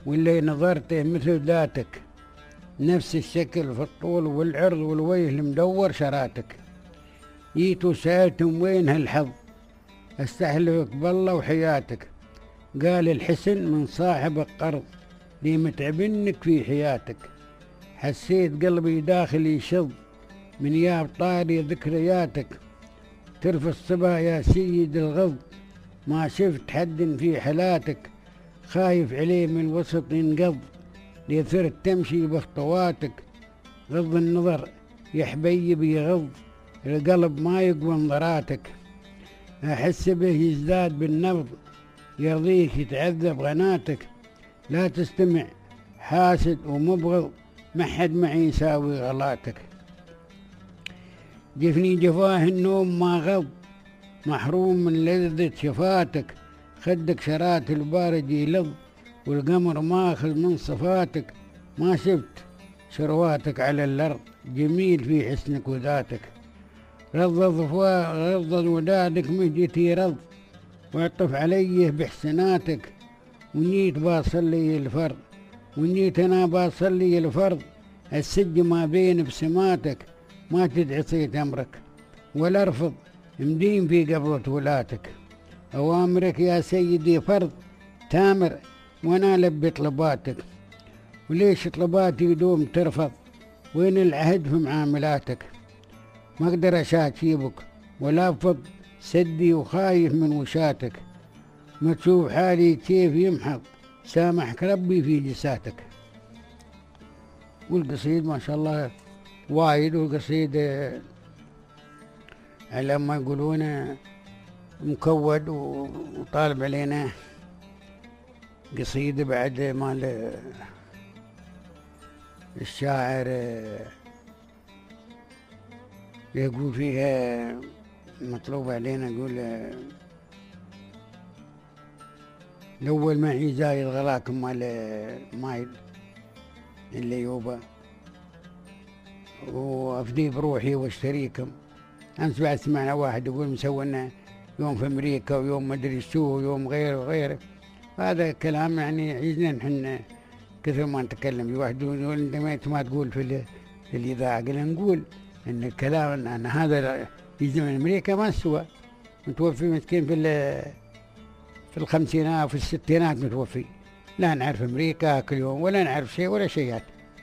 واللي نظرته مثل ذاتك، نفس الشكل في الطول والعرض والوجه المدور شراتك. جيت وسألتم وين هالحظ، استحلفك بالله وحياتك. قال الحسن من صاحب القرض، لي متعبنك في حياتك. حسيت قلبي داخلي شظ من يا طاري ذكرياتك. ترفع الصبا يا سيد الغض، ما شفت حد في حالاتك. خايف عليه من وسط ينقض، ليثرت تمشي بخطواتك. غض النظر يا حبيبي يغض، القلب ما يقوى نظراتك. أحس به يزداد بالنبض، يرضيك يتعذب غناتك. لا تستمع حاسد ومبغض، ما حد معي يساوي غلاتك. جفني جفاه النوم ما غض، محروم من لذة شفاتك. خدك شرات البارد يلظ، والقمر ماخذ من صفاتك. ما شفت شرواتك على الأرض، جميل في حسنك وذاتك. رض ودادك مهجتي رض، واعطف عليه بحسناتك. ونيت باصلي الفرض، ونيت أنا باصلي الفرض. السج ما بين بسماتك، ما تدعي صيت أمرك ولا ارفض، مدين في قبضة ولاتك. أوامرك يا سيدي فرض تامر، وأنا لبي طلباتك. وليش طلباتي دوم ترفض، وين العهد في معاملاتك. ما أقدر أشاكيبك ولا أفض سدي، وخايف من وشاتك. ما تشوف حالي كيف يمحض، سامحك ربي في جساتك. والقصيد ما شاء الله وايد، والقصيد على ما يقولون مكود وطالب علينا قصيدة بعد مال الشاعر يقول فيها مطلوب علينا، يقول الأول معي زايد غلاكم مال مايل اللي يوبا، وأفدي بروحي واشتريكم. أمس بعد سمعنا واحد يقول مسوينا يوم في أمريكا ويوم مدري شو ويوم غيره وغيره. هذا كلام يعني عايزنا نحن كثر ما نتكلم. في واحد يقول أنت ما تقول في الإذاعة. قلنا نقول إن الكلام أن هذا يجي من أمريكا ما سوى، متوفي مسكين في الخمسينات وفي الستينات متوفي. لا نعرف أمريكا كل يوم ولا نعرف شيء ولا شيئات.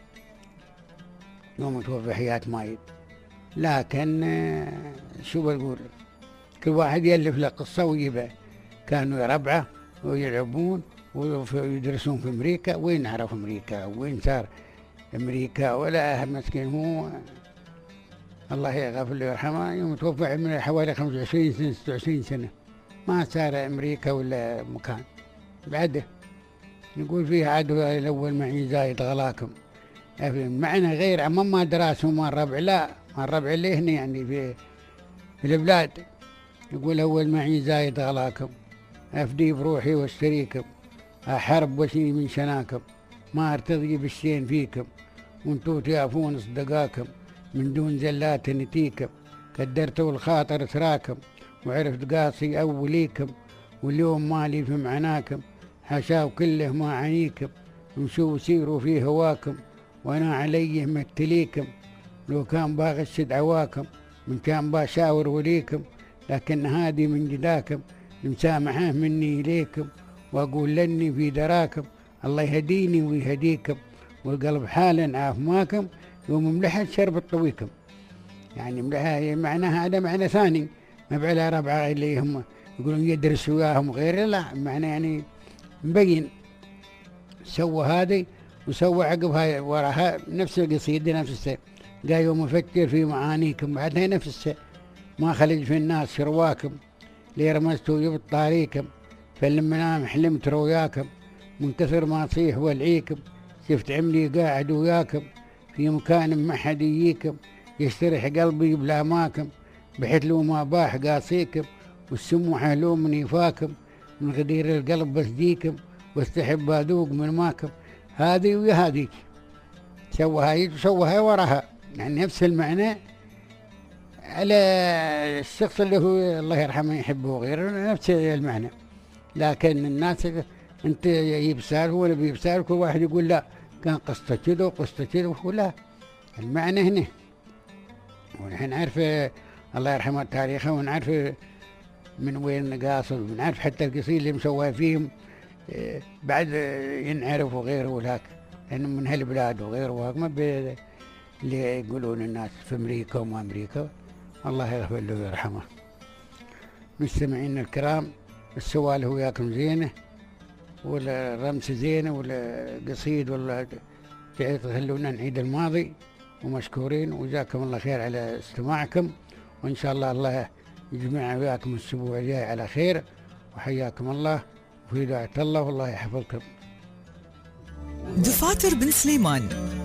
يوم متوفي حياة مايد. لكن شو بقول، كل واحد يألف له قصة ويجيبها. كانوا يربعه ويلعبون ويدرسون في أمريكا. وين نعرف أمريكا وين صار أمريكا ولا مسكين. هو الله يغفر له ويرحمه يوم توفى عمره حوالي 25 سنة 26 سنة، ما صار أمريكا ولا مكان بعده. نقول فيه عدو الأول معي زايد غلاكم. معنى غير عمام ما دراسه ما الربع، لا ما الربع اللي هنا يعني في البلاد. يقول أول معي زايد غلاكم، أفدي بروحي واشتريكم. أحرب وشي من شناكم، ما ارتضي بالشين فيكم. وانتو تيافون صدقاكم، من دون زلات نتيكم. قدرتوا الخاطر تراكم، وعرفت قاصي أوليكم. واليوم مالي في معناكم، حشاو كله ما عنيكم. امشوا وسيروا في هواكم، وانا عليه متليكم. لو كان باغشد عواكم، من كان باشاور وليكم. لكن هادي من جداكم، المسامحة مني إليكم. وأقول لني في دراكم، الله يهديني ويهديكم. والقلب حالا عاف ماكم، يوم ملحت شرب طويكم. يعني ملحة معناها هذا معنى ثاني، ما بعلى ربعة اللي هم يقولون يدرسوا وياهم غيره. لا معنى يعني مبين. سوى هذه وسوى عقبها وراها نفس القصيدة نفسها. قال يوم أفكر في معانيكم، بعدها نفسها. ما خلج في الناس شرواكم، لي رمزتوا يبط طاريكم. فلما نام حلمت رؤياكم، من كثر ما أصيح والعيكم. شفت عملي قاعد وياكم، في مكان ما حد يجيكم. يستريح قلبي بلا ماكم، بحيث لو ما باح قاصيكم. والسموحة لو من يفاكم، من غدير القلب بسديكم. واستحب اذوق من ماكم. هذه ويا هذيك، سوى هاي وسوى هاي وراها، يعني نفس المعنى على الشخص اللي هو الله يرحمه يحبه وغيره، نفس المعنى. لكن الناس انت يجيب سالفه ولا بيجيب سالفه، كل واحد يقول لا كان قصته كذا وقصته كذا، ولا المعنى هنا. ونحن نعرف الله يرحمه تاريخه، ونعرف من وين قاصد، ونعرف حتى القصيد اللي مسواه فيهم بعد ينعرف وغيره، ولاك لأنه من هالبلاد وغيره، وهكما اللي يقولون الناس في أمريكا وما أمريكا. الله يغفر له ويرحمه. مستمعين الكرام، السوالف وياكم زينة، والرمس زينة، والقصيد ولا تخلونا نعيد الماضي، ومشكورين، وجزاكم الله خير على استماعكم، وإن شاء الله الله يجمع وياكم الأسبوع الجاي على خير، وحياكم الله وفي دعاء الله، والله يحفظكم. دفاتر بن سليمان